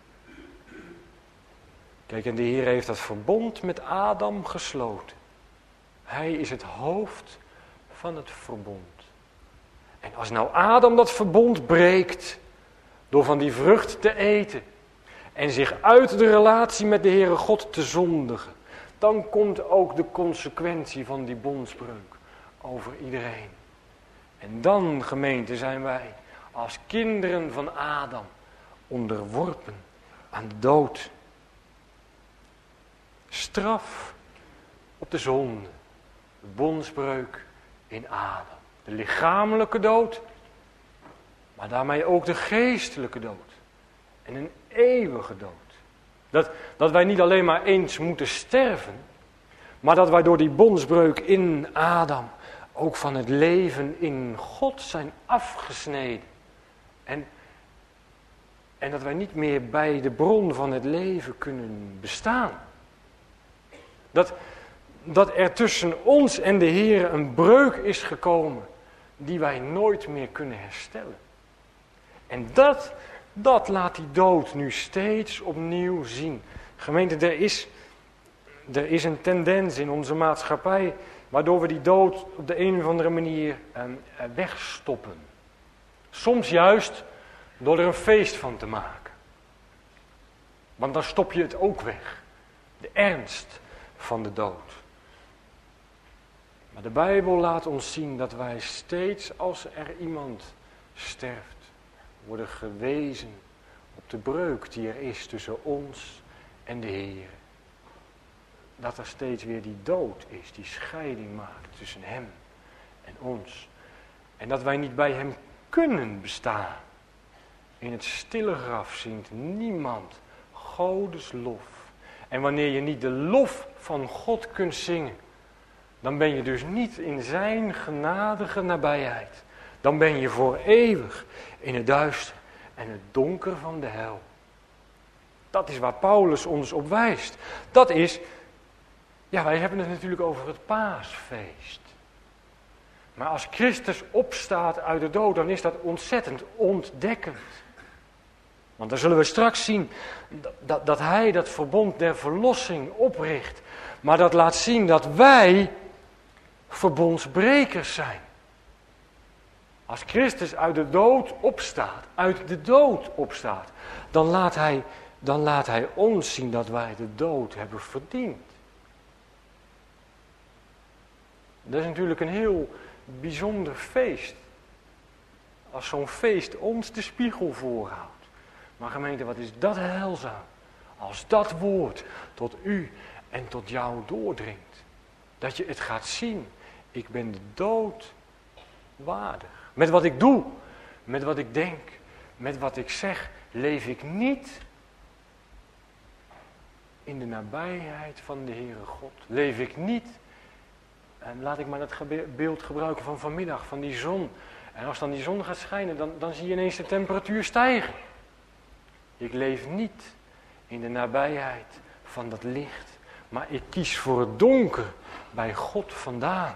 Kijk, en de Heer heeft dat verbond met Adam gesloten. Hij is het hoofd van het verbond. En als nou Adam dat verbond breekt, door van die vrucht te eten en zich uit de relatie met de Heere God te zondigen, dan komt ook de consequentie van die bondsbreuk over iedereen. En dan, gemeente, zijn wij als kinderen van Adam onderworpen aan de dood. Straf op de zonde, de bondsbreuk in Adam. De lichamelijke dood, maar daarmee ook de geestelijke dood. En een eeuwige dood. Dat, dat wij niet alleen maar eens moeten sterven, maar dat wij door die bondsbreuk in Adam ook van het leven in God zijn afgesneden. En, en dat wij niet meer bij de bron van het leven kunnen bestaan. Dat, dat er tussen ons en de Heer een breuk is gekomen die wij nooit meer kunnen herstellen. En dat, dat laat die dood nu steeds opnieuw zien. Gemeente, er is, er is een tendens in onze maatschappij waardoor we die dood op de een of andere manier eh, wegstoppen. Soms juist door er een feest van te maken. Want dan stop je het ook weg. De ernst van de dood. Maar de Bijbel laat ons zien dat wij steeds als er iemand sterft, worden gewezen op de breuk die er is tussen ons en de Heer. Dat er steeds weer die dood is, die scheiding maakt tussen Hem en ons. En dat wij niet bij Hem kunnen bestaan. In het stille graf zingt niemand Godes lof. En wanneer je niet de lof van God kunt zingen, dan ben je dus niet in zijn genadige nabijheid. Dan ben je voor eeuwig in het duister en het donker van de hel. Dat is waar Paulus ons op wijst. Dat is, ja, wij hebben het natuurlijk over het paasfeest. Maar als Christus opstaat uit de dood, dan is dat ontzettend ontdekkend. Want dan zullen we straks zien dat, dat, dat hij dat verbond der verlossing opricht. Maar dat laat zien dat wij verbondsbrekers zijn. Als Christus uit de dood opstaat, uit de dood opstaat, dan laat hij, dan laat hij ons zien dat wij de dood hebben verdiend. Dat is natuurlijk een heel bijzonder feest. Als zo'n feest ons de spiegel voorhoudt. Maar gemeente, wat is dat heilzaam. Als dat woord tot u en tot jou doordringt. Dat je het gaat zien. Ik ben de dood waardig. Met wat ik doe, met wat ik denk, met wat ik zeg, leef ik niet in de nabijheid van de Heere God. Leef ik niet, en laat ik maar dat beeld gebruiken van vanmiddag, van die zon. En als dan die zon gaat schijnen, dan, dan zie je ineens de temperatuur stijgen. Ik leef niet in de nabijheid van dat licht, maar ik kies voor het donker bij God vandaan.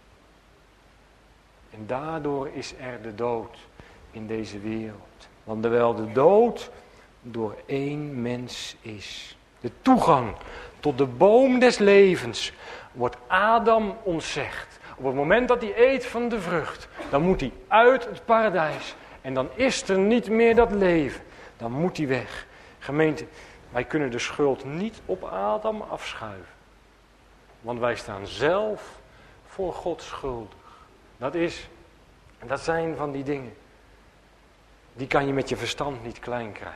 En daardoor is er de dood in deze wereld. Want terwijl de dood door één mens is. De toegang tot de boom des levens wordt Adam ontzegd. Op het moment dat hij eet van de vrucht, dan moet hij uit het paradijs. En dan is er niet meer dat leven. Dan moet hij weg. Gemeente, wij kunnen de schuld niet op Adam afschuiven. Want wij staan zelf voor God schuldig. Dat is, dat zijn van die dingen. Die kan je met je verstand niet klein krijgen.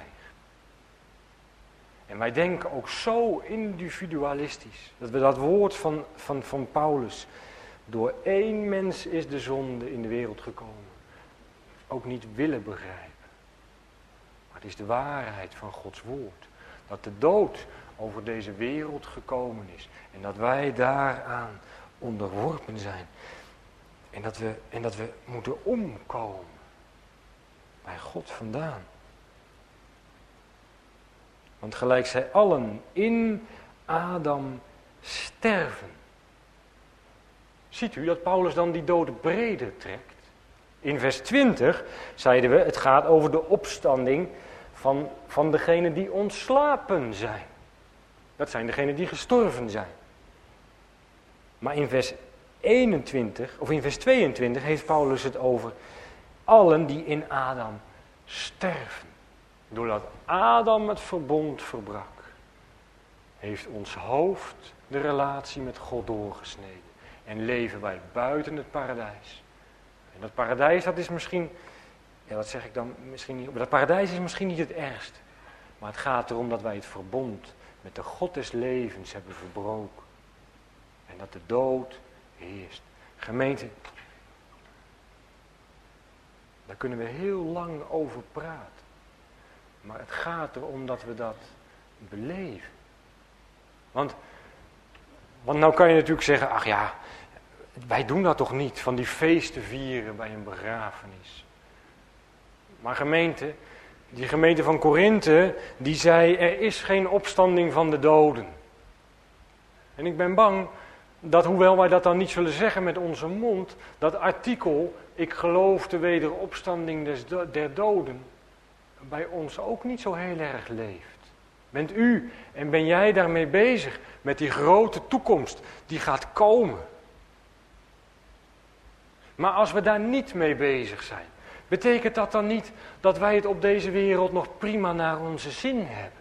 En wij denken ook zo individualistisch. Dat we dat woord van, van, van Paulus. Door één mens is de zonde in de wereld gekomen. Ook niet willen begrijpen. Maar het is de waarheid van Gods woord. Dat de dood over deze wereld gekomen is. En dat wij daaraan onderworpen zijn. En dat we, en dat we moeten omkomen. Bij God vandaan. Want gelijk zij allen in Adam sterven. Ziet u dat Paulus dan die dood breder trekt? In vers twintig zeiden we, het gaat over de opstanding van, van degenen die ontslapen zijn. Dat zijn degenen die gestorven zijn. Maar in vers eenentwintig, of in vers tweeëntwintig heeft Paulus het over allen die in Adam sterven. Doordat Adam het verbond verbrak, heeft ons hoofd de relatie met God doorgesneden. En leven wij buiten het paradijs. En dat paradijs, dat is misschien, ja dat zeg ik dan misschien niet, maar dat paradijs is misschien niet het ergste. Maar het gaat erom dat wij het verbond met de God des levens hebben verbroken. En dat de dood heerst. Gemeente, daar kunnen we heel lang over praten. Maar het gaat erom dat we dat beleven. Want, want nou kan je natuurlijk zeggen, ach ja, wij doen dat toch niet, van die feesten vieren bij een begrafenis. Maar gemeente, die gemeente van Korinthe, die zei, er is geen opstanding van de doden. En ik ben bang dat, hoewel wij dat dan niet zullen zeggen met onze mond, dat artikel, ik geloof de wederopstanding des do- der doden, bij ons ook niet zo heel erg leeft. Bent u en ben jij daarmee bezig met die grote toekomst die gaat komen? Maar als we daar niet mee bezig zijn, betekent dat dan niet dat wij het op deze wereld nog prima naar onze zin hebben?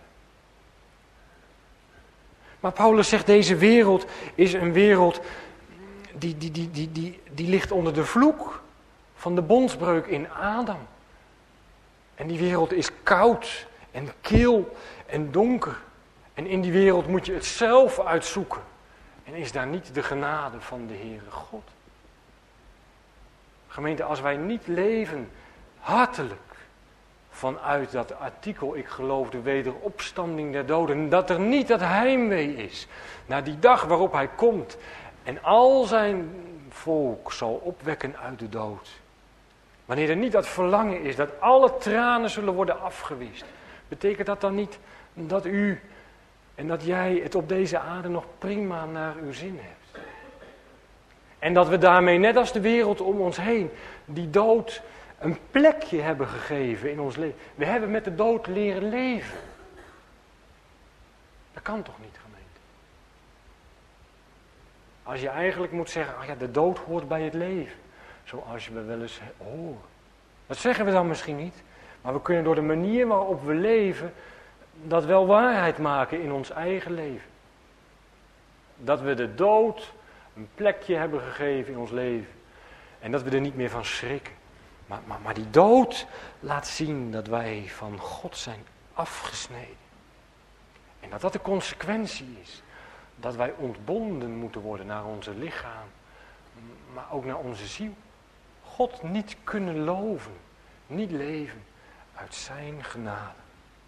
Maar Paulus zegt, deze wereld is een wereld die, die, die, die, die, die ligt onder de vloek van de bondsbreuk in Adam. En die wereld is koud en kil en donker. En in die wereld moet je het zelf uitzoeken. En is daar niet de genade van de Heere God? Gemeente, als wij niet leven hartelijk vanuit dat artikel, ik geloof de wederopstanding der doden, dat er niet dat heimwee is naar die dag waarop hij komt en al zijn volk zal opwekken uit de dood. Wanneer er niet dat verlangen is, dat alle tranen zullen worden afgewist, betekent dat dan niet dat u en dat jij het op deze aarde nog prima naar uw zin hebt? En dat we daarmee, net als de wereld om ons heen, die dood een plekje hebben gegeven in ons leven. We hebben met de dood leren leven. Dat kan toch niet, gemeente? Als je eigenlijk moet zeggen, ach ja, de dood hoort bij het leven. Zoals we wel eens horen. Dat zeggen we dan misschien niet. Maar we kunnen door de manier waarop we leven, dat wel waarheid maken in ons eigen leven. Dat we de dood een plekje hebben gegeven in ons leven. En dat we er niet meer van schrikken. Maar, maar, maar die dood laat zien dat wij van God zijn afgesneden. En dat dat de consequentie is. Dat wij ontbonden moeten worden naar onze lichaam. Maar ook naar onze ziel. God niet kunnen loven. Niet leven uit zijn genade.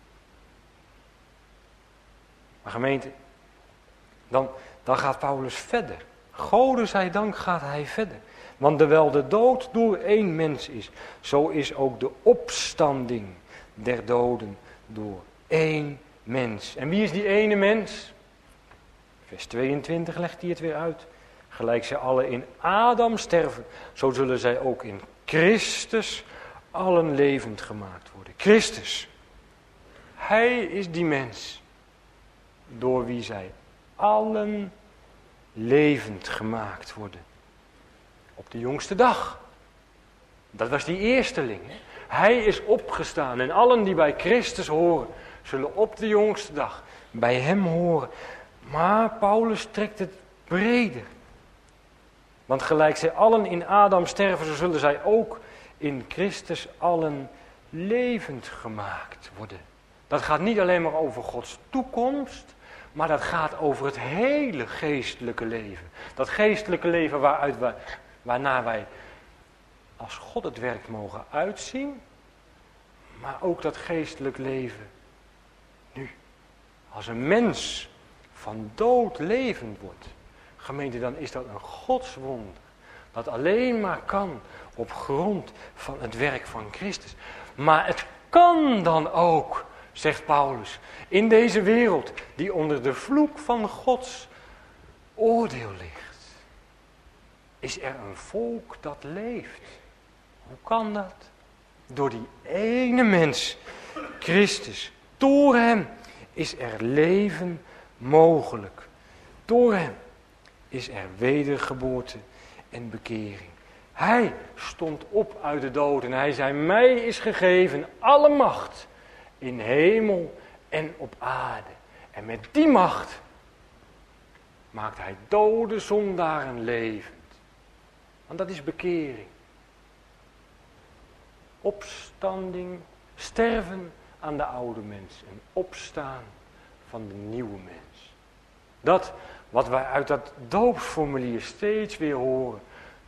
Maar gemeente, dan, dan gaat Paulus verder. Gode zij dank gaat hij verder. Want terwijl de dood door één mens is, zo is ook de opstanding der doden door één mens. En wie is die ene mens? Vers tweeëntwintig legt hij het weer uit. Gelijk zij alle in Adam sterven, zo zullen zij ook in Christus allen levend gemaakt worden. Christus, hij is die mens door wie zij allen levend gemaakt worden. Op de jongste dag. Dat was die eersteling. Hè? Hij is opgestaan en allen die bij Christus horen, zullen op de jongste dag bij hem horen. Maar Paulus trekt het breder. Want gelijk zij allen in Adam sterven, zo zullen zij ook in Christus allen levend gemaakt worden. Dat gaat niet alleen maar over Gods toekomst, maar dat gaat over het hele geestelijke leven. Dat geestelijke leven waaruit wij, waarnaar wij als God het werk mogen uitzien, maar ook dat geestelijk leven nu. Als een mens van dood levend wordt, gemeente, dan is dat een godswonder. Dat alleen maar kan op grond van het werk van Christus. Maar het kan dan ook, zegt Paulus, in deze wereld die onder de vloek van Gods oordeel ligt, is er een volk dat leeft. Hoe kan dat? Door die ene mens, Christus. Door hem is er leven mogelijk. Door hem is er wedergeboorte en bekering. Hij stond op uit de dood en hij zei, mij is gegeven alle macht in hemel en op aarde. En met die macht maakt hij dode zondaren levend. Want dat is bekering. Opstanding, sterven aan de oude mens en opstaan van de nieuwe mens. Dat wat wij uit dat doopsformulier steeds weer horen.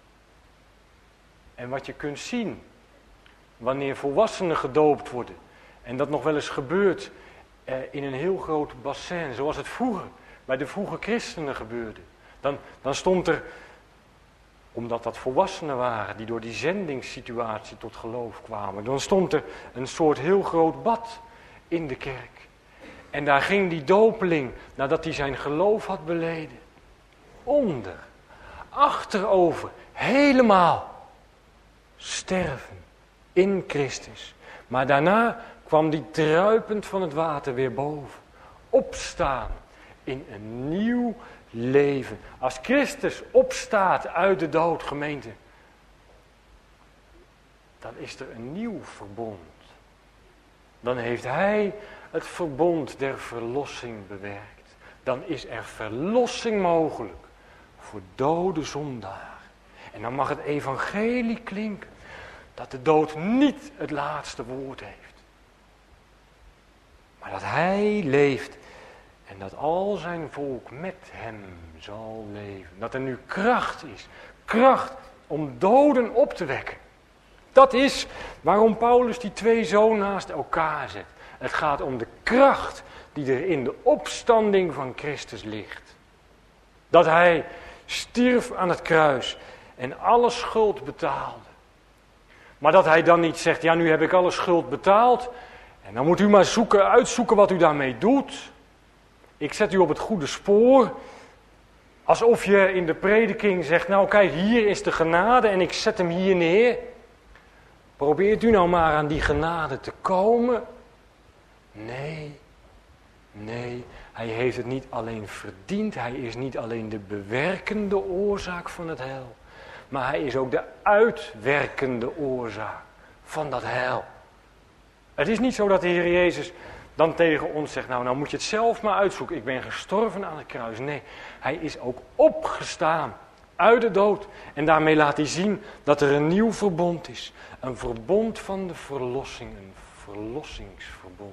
En wat je kunt zien wanneer volwassenen gedoopt worden. En dat nog wel eens gebeurt eh, in een heel groot bassin, zoals het vroeger bij de vroege christenen gebeurde. Dan, dan stond er, omdat dat volwassenen waren die door die zendingssituatie tot geloof kwamen, dan stond er een soort heel groot bad in de kerk. En daar ging die dopeling, nadat hij zijn geloof had beleden, onder, achterover, helemaal sterven in Christus. Maar daarna kwam die druipend van het water weer boven. Opstaan in een nieuw leven. Als Christus opstaat uit de dood, gemeente, dan is er een nieuw verbond. Dan heeft hij het verbond der verlossing bewerkt. Dan is er verlossing mogelijk voor dode zondaren. En dan mag het evangelie klinken dat de dood niet het laatste woord heeft. Maar dat hij leeft en dat al zijn volk met hem zal leven. Dat er nu kracht is. Kracht om doden op te wekken. Dat is waarom Paulus die twee zo naast elkaar zet. Het gaat om de kracht die er in de opstanding van Christus ligt. Dat hij stierf aan het kruis en alle schuld betaalde. Maar dat hij dan niet zegt, ja, nu heb ik alle schuld betaald en dan moet u maar zoeken, uitzoeken wat u daarmee doet. Ik zet u op het goede spoor. Alsof je in de prediking zegt, nou kijk, hier is de genade en ik zet hem hier neer. Probeert u nou maar aan die genade te komen? Nee, nee, hij heeft het niet alleen verdiend, hij is niet alleen de bewerkende oorzaak van het heil, maar hij is ook de uitwerkende oorzaak van dat heil. Het is niet zo dat de Heer Jezus dan tegen ons zegt, nou, nou moet je het zelf maar uitzoeken, ik ben gestorven aan het kruis. Nee, hij is ook opgestaan uit de dood en daarmee laat hij zien dat er een nieuw verbond is. Een verbond van de verlossing, een verlossingsverbond.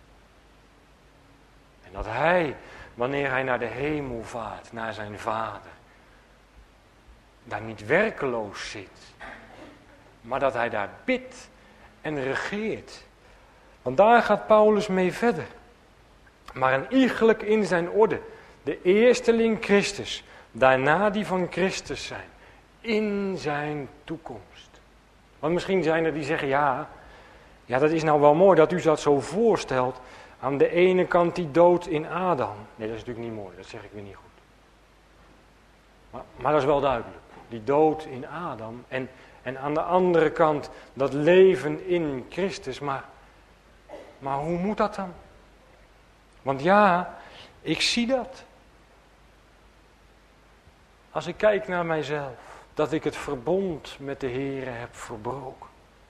En dat hij, wanneer hij naar de hemel vaart, naar zijn vader, daar niet werkeloos zit, maar dat hij daar bidt en regeert. Want daar gaat Paulus mee verder. Maar een iegelijk in zijn orde, de eersteling Christus, daarna die van Christus zijn, in zijn toekomst. Want misschien zijn er die zeggen, ja, ja, dat is nou wel mooi dat u dat zo voorstelt. Aan de ene kant die dood in Adam. Nee, dat is natuurlijk niet mooi, dat zeg ik weer niet goed. Maar, maar dat is wel duidelijk. Die dood in Adam. En, en aan de andere kant dat leven in Christus. Maar, maar hoe moet dat dan? Want ja, ik zie dat. Als ik kijk naar mijzelf. dat ik het verbond met de Heere heb verbroken.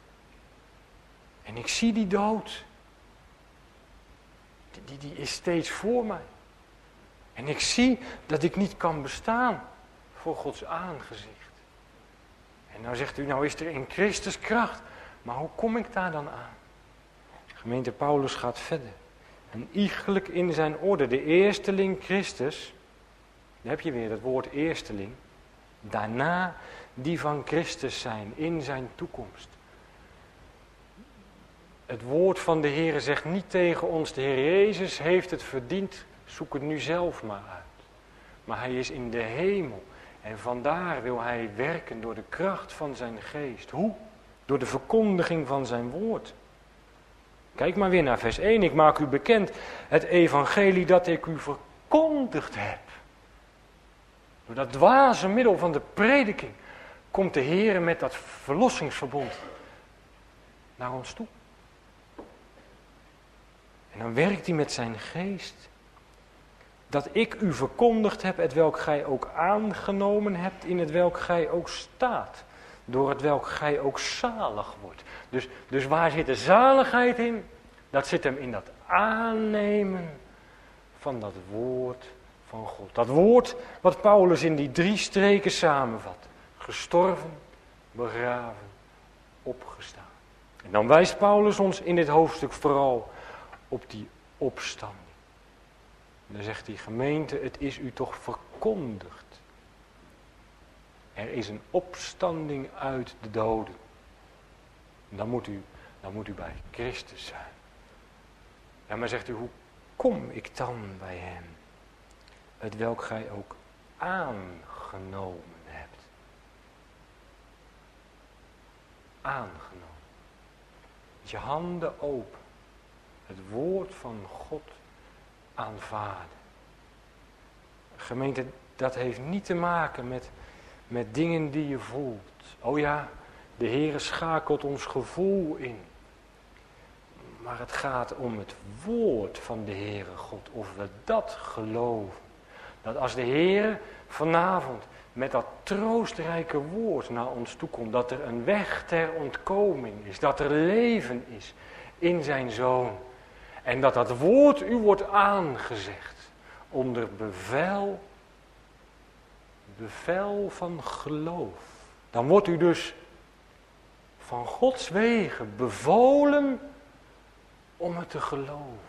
En ik zie die dood. Die, die, die is steeds voor mij. En ik zie dat ik niet kan bestaan voor Gods aangezicht. En nou zegt u, nou is er in Christus kracht. Maar hoe kom ik daar dan aan? Gemeente Paulus gaat verder. En iegelijk in zijn orde. De eersteling Christus. Dan heb je weer het woord eersteling. Daarna die van Christus zijn in zijn toekomst. Het woord van de Heere zegt niet tegen ons, de Heer Jezus heeft het verdiend, zoek het nu zelf maar uit. Maar hij is in de hemel en vandaar wil hij werken door de kracht van zijn geest. Hoe? Door de verkondiging van zijn woord. Kijk maar weer naar vers één. Ik maak u bekend het evangelie dat ik u verkondigd heb. Door dat dwaze middel van de prediking komt de Heere met dat verlossingsverbond naar ons toe. En dan werkt hij met zijn geest. Dat ik u verkondigd heb, het welk gij ook aangenomen hebt, in het welk gij ook staat. Door het welk gij ook zalig wordt. Dus, dus waar zit de zaligheid in? Dat zit hem in dat aannemen van dat woord van God. Dat woord wat Paulus in die drie streken samenvat. Gestorven, begraven, opgestaan. En dan wijst Paulus ons in dit hoofdstuk vooral op die opstanding. En dan zegt die gemeente, het is u toch verkondigd. Er is een opstanding uit de doden. En dan moet u, dan moet u bij Christus zijn. Ja, maar zegt u, hoe kom ik dan bij hem? Het welk gij ook aangenomen hebt. Aangenomen. Met je handen open. Het woord van God aanvaarden. Gemeente, dat heeft niet te maken met, met dingen die je voelt. Oh ja, de Heere schakelt ons gevoel in. Maar het gaat om het woord van de Heere God. Of we dat geloven. Dat als de Heere vanavond met dat troostrijke woord naar ons toe komt. Dat er een weg ter ontkoming is. Dat er leven is in zijn Zoon. En dat dat woord u wordt aangezegd onder bevel, bevel van geloof. Dan wordt u dus van Gods wegen bevolen om het te geloven.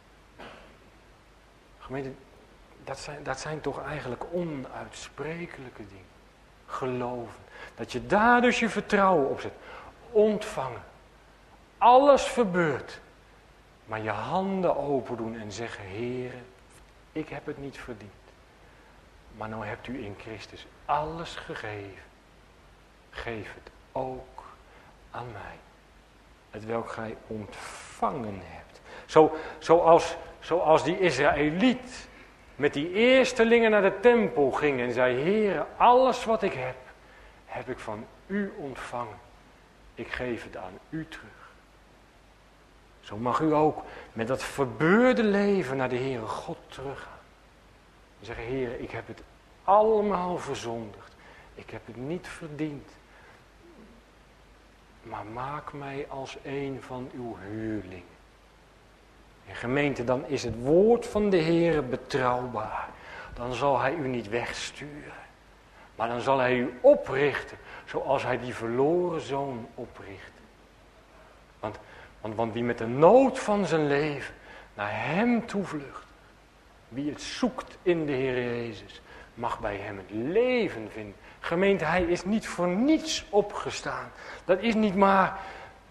Gemeente, dat zijn, dat zijn toch eigenlijk onuitsprekelijke dingen. Geloven. Dat je daar dus je vertrouwen op zet. Ontvangen. Alles verbeurt. Maar je handen open doen en zeggen, Heere, ik heb het niet verdiend. Maar nou hebt u in Christus alles gegeven. Geef het ook aan mij. Het welk gij ontvangen hebt. Zo, zoals, zoals die Israëliet met die eerstelingen naar de tempel ging en zei, Heere, alles wat ik heb, heb ik van u ontvangen. Ik geef het aan u terug. Zo mag u ook met dat verbeurde leven naar de Heere God teruggaan. En zeggen, Heere, ik heb het allemaal verzondigd. Ik heb het niet verdiend. Maar maak mij als een van uw huurlingen. En gemeente, dan is het woord van de Heere betrouwbaar. Dan zal hij u niet wegsturen. Maar dan zal hij u oprichten, zoals hij die verloren zoon oprichtte. Want Want, want wie met de nood van zijn leven naar hem toevlucht, wie het zoekt in de Heer Jezus, mag bij hem het leven vinden. Gemeente, hij is niet voor niets opgestaan. Dat is niet maar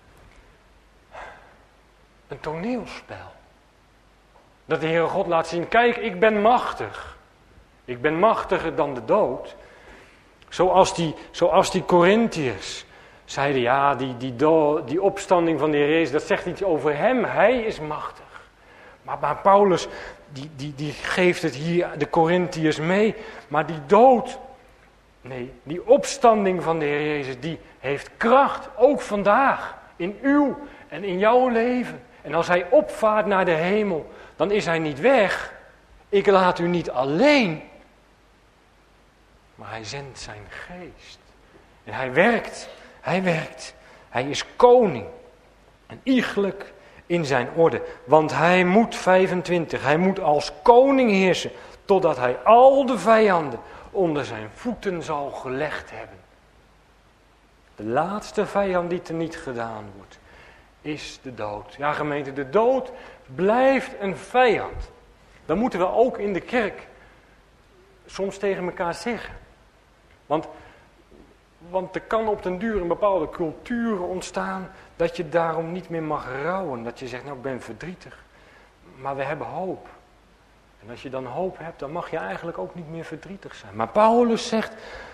een toneelspel. Dat de Heere God laat zien, kijk, ik ben machtig. Ik ben machtiger dan de dood. Zoals die, zoals die Korintiërs zeiden, ja, die, die, do, die opstanding van de Heer Jezus, dat zegt iets over hem. Hij is machtig. Maar, maar Paulus, die, die, die geeft het hier de Korintiërs mee. Maar die dood, nee, die opstanding van de Heer Jezus, die heeft kracht, ook vandaag, in uw en in jouw leven. En als hij opvaart naar de hemel, dan is hij niet weg. Ik laat u niet alleen. Maar hij zendt zijn geest. En hij werkt, hij werkt. Hij is koning. En iegelijk in zijn orde. Want hij moet, vijfentwintig, hij moet als koning heersen. Totdat hij al de vijanden onder zijn voeten zal gelegd hebben. De laatste vijand die teniet gedaan wordt, is de dood. Ja, gemeente, de dood blijft een vijand. Dat moeten we ook in de kerk soms tegen elkaar zeggen. Want, want er kan op den duur een bepaalde cultuur ontstaan dat je daarom niet meer mag rouwen. Dat je zegt, nou ik ben verdrietig, maar we hebben hoop. En als je dan hoop hebt, dan mag je eigenlijk ook niet meer verdrietig zijn. Maar Paulus zegt,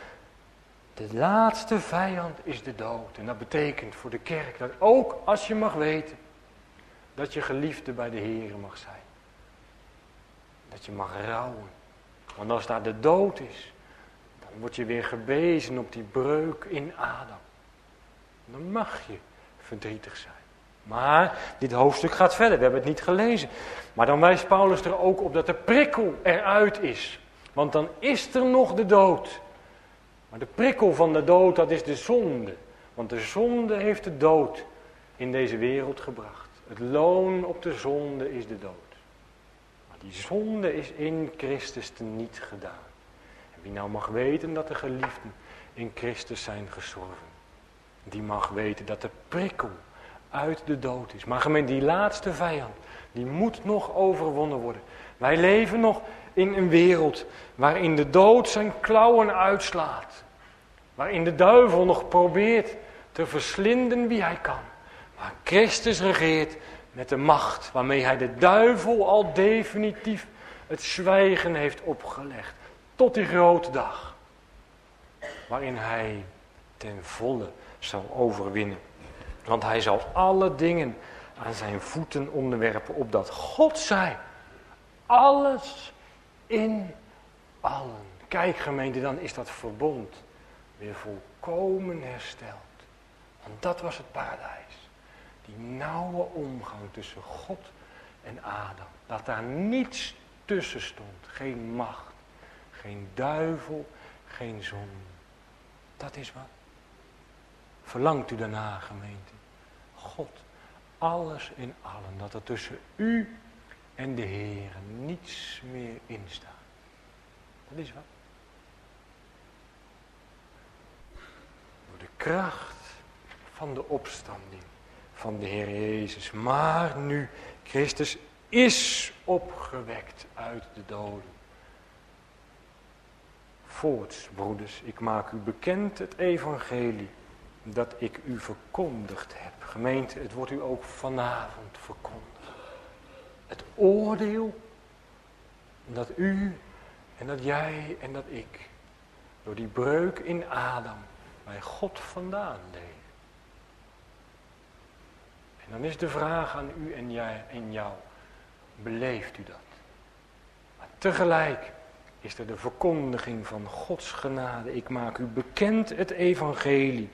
de laatste vijand is de dood. En dat betekent voor de kerk dat ook als je mag weten dat je geliefde bij de Heer mag zijn. Dat je mag rouwen. Want als daar de dood is, dan word je weer gewezen op die breuk in Adam. Dan mag je verdrietig zijn. Maar dit hoofdstuk gaat verder, we hebben het niet gelezen. Maar dan wijst Paulus er ook op dat de prikkel eruit is. Want dan is er nog de dood. Maar de prikkel van de dood, dat is de zonde. Want de zonde heeft de dood in deze wereld gebracht. Het loon op de zonde is de dood. Maar die zonde is in Christus teniet gedaan. En wie nou mag weten dat de geliefden in Christus zijn gestorven, die mag weten dat de prikkel uit de dood is. Maar gemeente, die laatste vijand, die moet nog overwonnen worden. Wij leven nog in een wereld waarin de dood zijn klauwen uitslaat. Waarin de duivel nog probeert te verslinden wie hij kan. Maar Christus regeert met de macht waarmee hij de duivel al definitief het zwijgen heeft opgelegd. Tot die grote dag. Waarin hij ten volle zal overwinnen. Want hij zal alle dingen aan zijn voeten onderwerpen, opdat God zij alles in allen. Kijk gemeente, dan is dat verbond weer volkomen hersteld. Want dat was het paradijs. Die nauwe omgang tussen God en Adam. Dat daar niets tussen stond. Geen macht, geen duivel, geen zonde. Dat is wat. Verlangt u daarna, gemeente? God, alles in allen, dat er tussen u en de Heer niets meer in staat. Dat is wat. Door de kracht van de opstanding van de Heer Jezus. Maar nu, Christus is opgewekt uit de doden. Voorts, broeders, ik maak u bekend het evangelie dat ik u verkondigd heb. Gemeente, het wordt u ook vanavond verkondigd. Het oordeel dat u en dat jij en dat ik door die breuk in Adam bij God vandaan leven. En dan is de vraag aan u en jij en jou, beleeft u dat? Maar tegelijk is er de verkondiging van Gods genade. Ik maak u bekend het evangelie.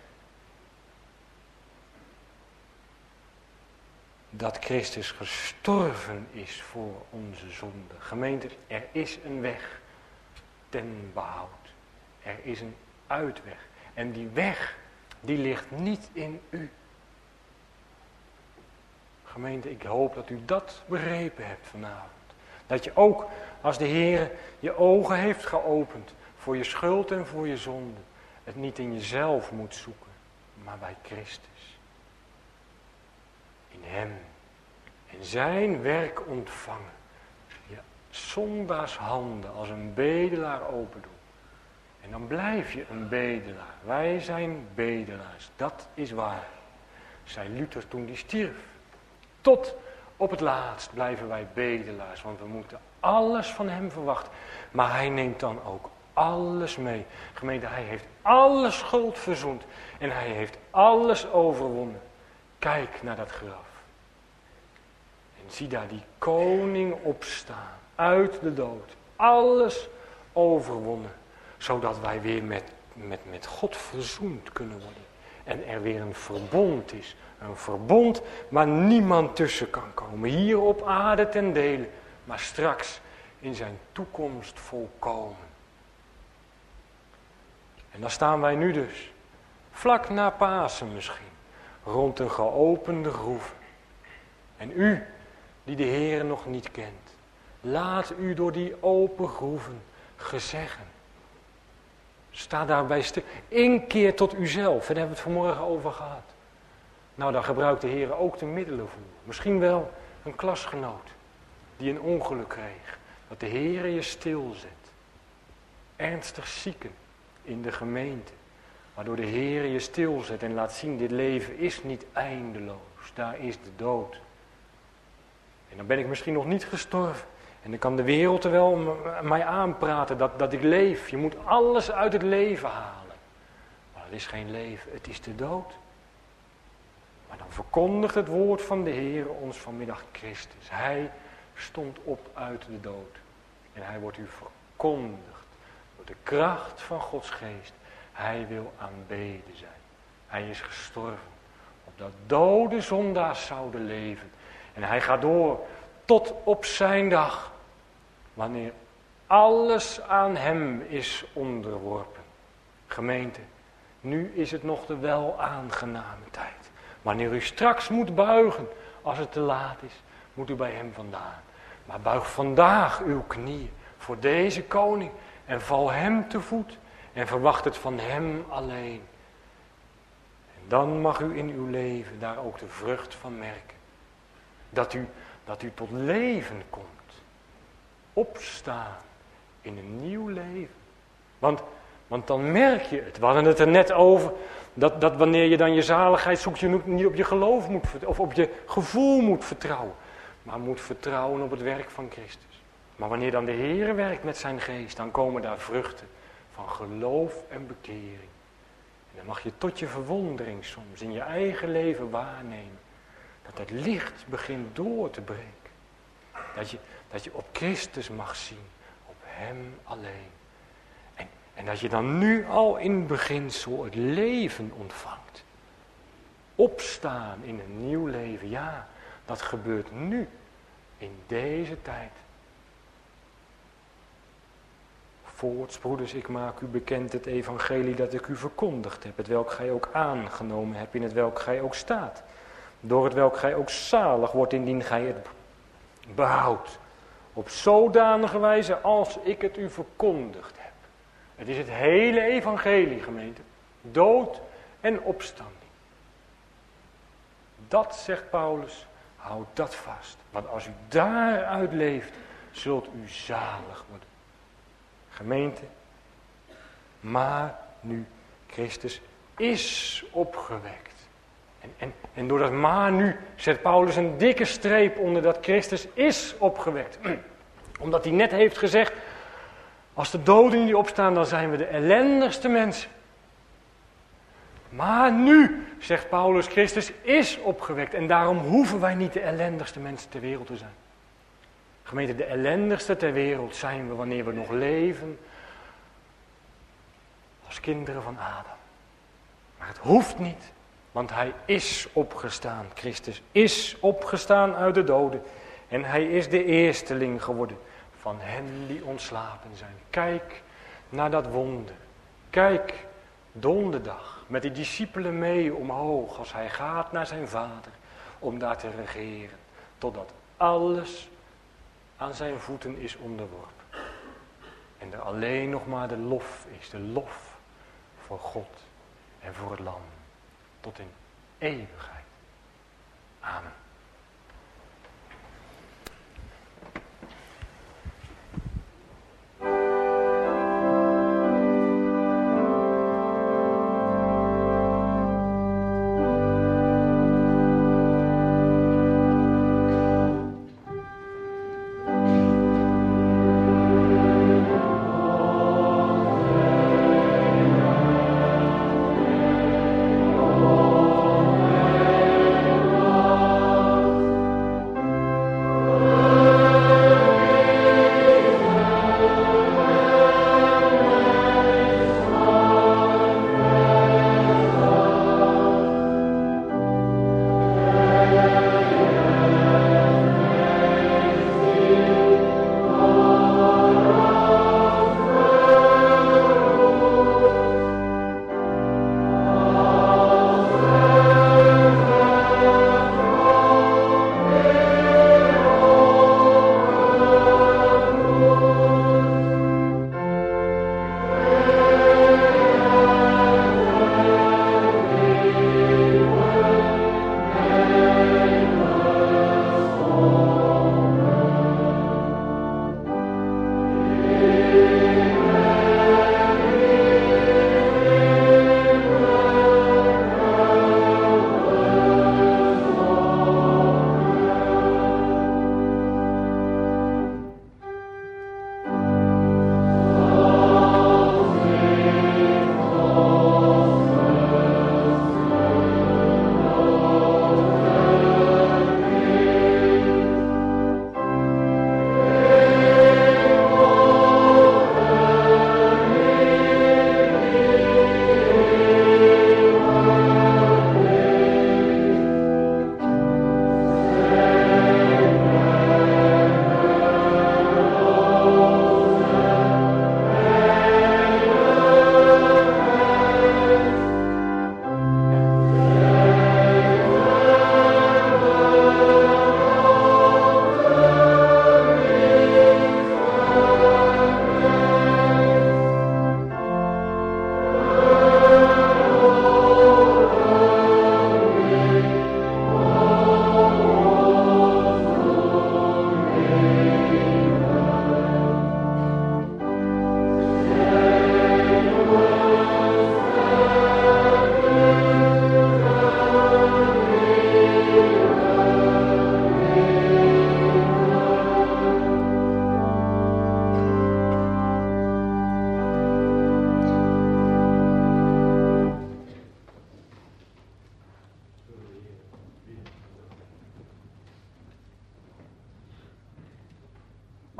Dat Christus gestorven is voor onze zonde. Gemeente, er is een weg ten behoud. Er is een uitweg. En die weg, die ligt niet in u. Gemeente, ik hoop dat u dat begrepen hebt vanavond. Dat je ook, als de Heer je ogen heeft geopend voor je schuld en voor je zonde, het niet in jezelf moet zoeken, maar bij Christus. In hem. En zijn werk ontvangen. Je zondaars handen als een bedelaar open doen. En dan blijf je een bedelaar. Wij zijn bedelaars. Dat is waar. Zei Luther toen die stierf. Tot op het laatst blijven wij bedelaars. Want we moeten alles van hem verwachten. Maar hij neemt dan ook alles mee. Gemeente, hij heeft alle schuld verzoend. En hij heeft alles overwonnen. Kijk naar dat graf. En zie daar die koning opstaan. Uit de dood. Alles overwonnen. Zodat wij weer met, met, met God verzoend kunnen worden. En er weer een verbond is. Een verbond waar niemand tussen kan komen. Hier op aarde ten dele. Maar straks in zijn toekomst volkomen. En dan staan wij nu dus, vlak na Pasen misschien, rond een geopende groeve. En u, die de Heer nog niet kent, laat u door die open groeven gezeggen. Sta daarbij stil. Inkeer tot uzelf. En daar hebben we het vanmorgen over gehad. Nou, daar gebruikt de Heer ook de middelen voor. Misschien wel een klasgenoot die een ongeluk kreeg. Dat de Heer je stilzet. Ernstig zieken in de gemeente. Waardoor de Heer je stilzet en laat zien, dit leven is niet eindeloos. Daar is de dood. En dan ben ik misschien nog niet gestorven. En dan kan de wereld er wel mij aanpraten dat, dat ik leef. Je moet alles uit het leven halen. Maar het is geen leven, het is de dood. Maar dan verkondigt het woord van de Heer ons vanmiddag Christus. Hij stond op uit de dood. En hij wordt u verkondigd door de kracht van Gods geest. Hij wil aanbeden zijn. Hij is gestorven, opdat dode zondaars zouden leven. En hij gaat door tot op zijn dag. Wanneer alles aan hem is onderworpen. Gemeente, nu is het nog de wel aangename tijd. Wanneer u straks moet buigen, als het te laat is, moet u bij hem vandaan. Maar buig vandaag uw knieën voor deze koning en val hem te voet en verwacht het van hem alleen. En dan mag u in uw leven daar ook de vrucht van merken. Dat u, dat u tot leven komt. Opstaan in een nieuw leven. Want, want dan merk je het. We hadden het er net over. Dat, dat wanneer je dan je zaligheid zoekt, je niet op je geloof moet of op je gevoel moet vertrouwen. Maar moet vertrouwen op het werk van Christus. Maar wanneer dan de Heer werkt met zijn geest, dan komen daar vruchten van geloof en bekering. En dan mag je tot je verwondering soms in je eigen leven waarnemen. Dat het licht begint door te breken. Dat je, dat je op Christus mag zien. Op hem alleen. En, en dat je dan nu al in beginsel het leven ontvangt. Opstaan in een nieuw leven. Ja, dat gebeurt nu. In deze tijd. Voorts, broeders, ik maak u bekend het evangelie dat ik u verkondigd heb. Het welk gij ook aangenomen hebt. In het welk gij ook staat. Door het welk gij ook zalig wordt indien gij het behoudt. Op zodanige wijze als ik het u verkondigd heb. Het is het hele evangelie, gemeente. Dood en opstanding. Dat, zegt Paulus, houd dat vast. Want als u daaruit leeft, zult u zalig worden. Gemeente, maar nu Christus is opgewekt. En, en, en door dat maar nu zet Paulus een dikke streep onder dat Christus is opgewekt. Omdat hij net heeft gezegd, als de doden niet opstaan, dan zijn we de ellendigste mensen. Maar nu, zegt Paulus, Christus is opgewekt. En daarom hoeven wij niet de ellendigste mensen ter wereld te zijn. Gemeente, de ellendigste ter wereld zijn we wanneer we nog leven als kinderen van Adam. Maar het hoeft niet, want hij is opgestaan. Christus is opgestaan uit de doden. En hij is de eersteling geworden van hen die ontslapen zijn. Kijk naar dat wonder. Kijk, donderdag, met de discipelen mee omhoog als hij gaat naar zijn vader. Om daar te regeren, totdat alles aan zijn voeten is onderworpen. En er alleen nog maar de lof is, de lof voor God en voor het lam. Tot in eeuwigheid. Amen. Oh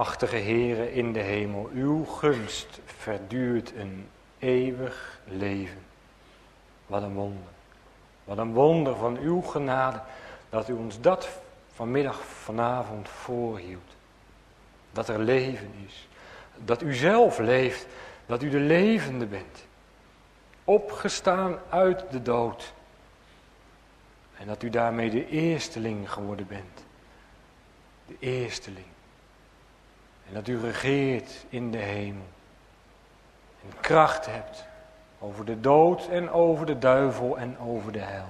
Almachtige Heere in de hemel, uw gunst verduurt een eeuwig leven. Wat een wonder. Wat een wonder van uw genade, dat u ons dat vanmiddag, vanavond voorhield. Dat er leven is. Dat u zelf leeft, dat u de levende bent. Opgestaan uit de dood. En dat u daarmee de eersteling geworden bent. De eersteling. En dat u regeert in de hemel. En kracht hebt over de dood en over de duivel en over de hel.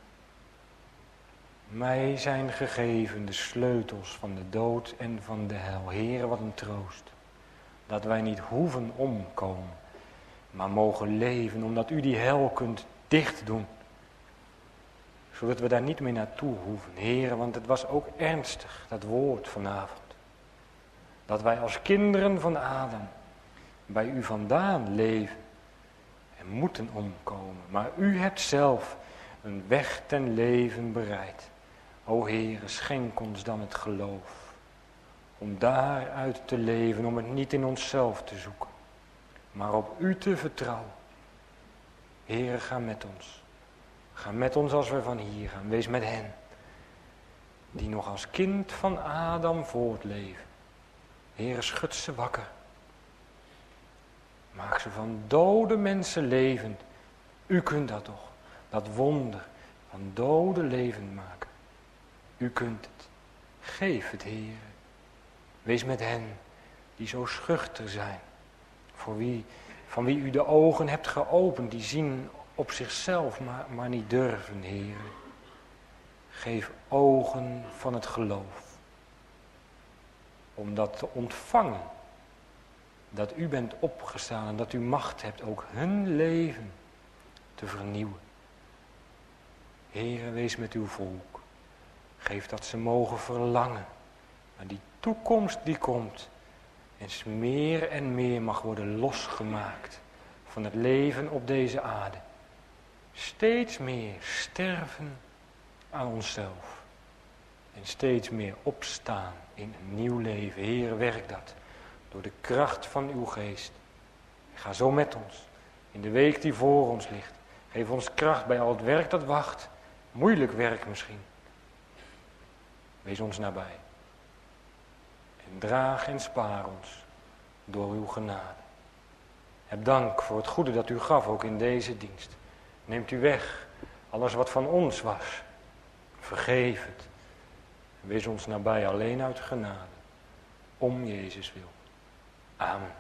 Mij zijn gegeven de sleutels van de dood en van de hel. Heere, wat een troost. Dat wij niet hoeven omkomen, maar mogen leven, omdat u die hel kunt dicht doen. Zodat we daar niet meer naartoe hoeven. Heere, want het was ook ernstig, dat woord vanavond. Dat wij als kinderen van Adam bij u vandaan leven en moeten omkomen. Maar u hebt zelf een weg ten leven bereid. O Heere, schenk ons dan het geloof. Om daaruit te leven, om het niet in onszelf te zoeken. Maar op u te vertrouwen. Heere, ga met ons. Ga met ons als we van hier gaan. Wees met hen. Die nog als kind van Adam voortleven. Heere, schud ze wakker. Maak ze van dode mensen levend. U kunt dat toch. Dat wonder van dode levend maken. U kunt het. Geef het, Heere. Wees met hen die zo schuchter zijn. Voor wie, van wie u de ogen hebt geopend. Die zien op zichzelf, maar, maar niet durven, Heere. Geef ogen van het geloof. Om dat te ontvangen. Dat u bent opgestaan en dat u macht hebt ook hun leven te vernieuwen. Heere, wees met uw volk. Geef dat ze mogen verlangen naar die toekomst die komt. En meer en meer mag worden losgemaakt van het leven op deze aarde. Steeds meer sterven aan onszelf. En steeds meer opstaan in een nieuw leven. Heere, werk dat. Door de kracht van uw geest. Ga zo met ons. In de week die voor ons ligt. Geef ons kracht bij al het werk dat wacht. Moeilijk werk misschien. Wees ons nabij. En draag en spaar ons. Door uw genade. Heb dank voor het goede dat u gaf ook in deze dienst. Neemt u weg alles wat van ons was. Vergeef het. Wees ons nabij alleen uit genade. Om Jezus wil. Amen.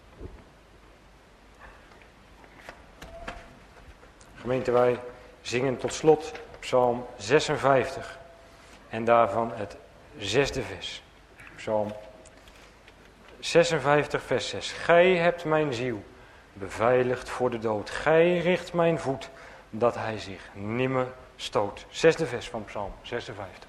Gemeente, wij zingen tot slot Psalm zesenvijftig. En daarvan het zesde vers. Psalm zesenvijftig vers zes. Gij hebt mijn ziel beveiligd voor de dood. Gij richt mijn voet dat hij zich nimmer stoot. Zesde vers van Psalm zesenvijftig.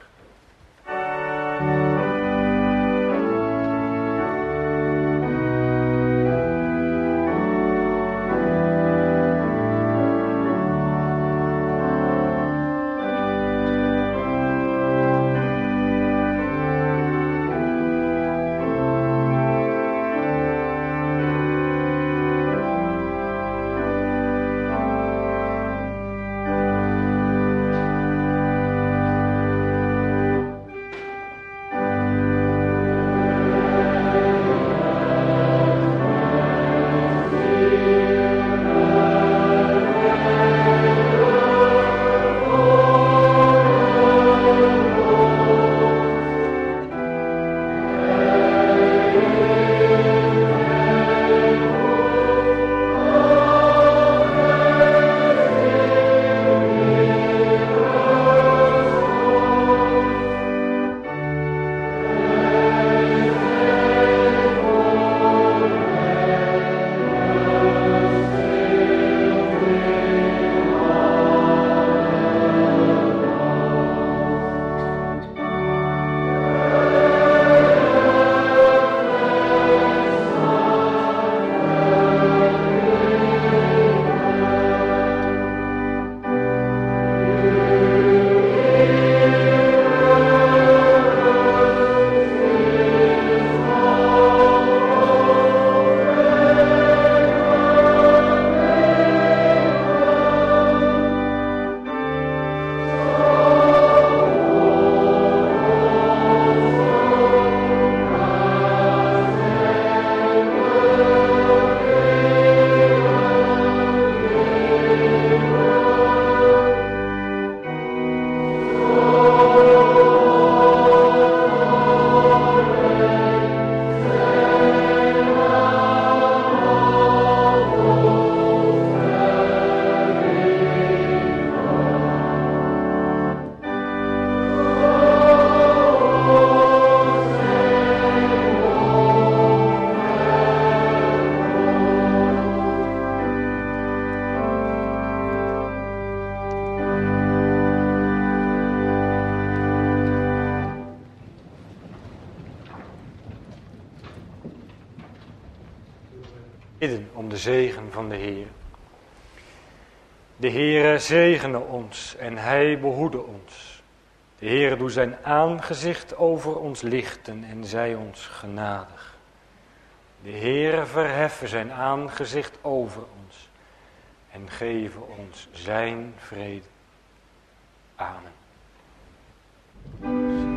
bidden om de zegen van de Heer. De Heere zegene ons en Hij behoede ons. De Heere doe zijn aangezicht over ons lichten en zij ons genadig. De Heere verheffen zijn aangezicht over ons en geven ons zijn vrede. Amen.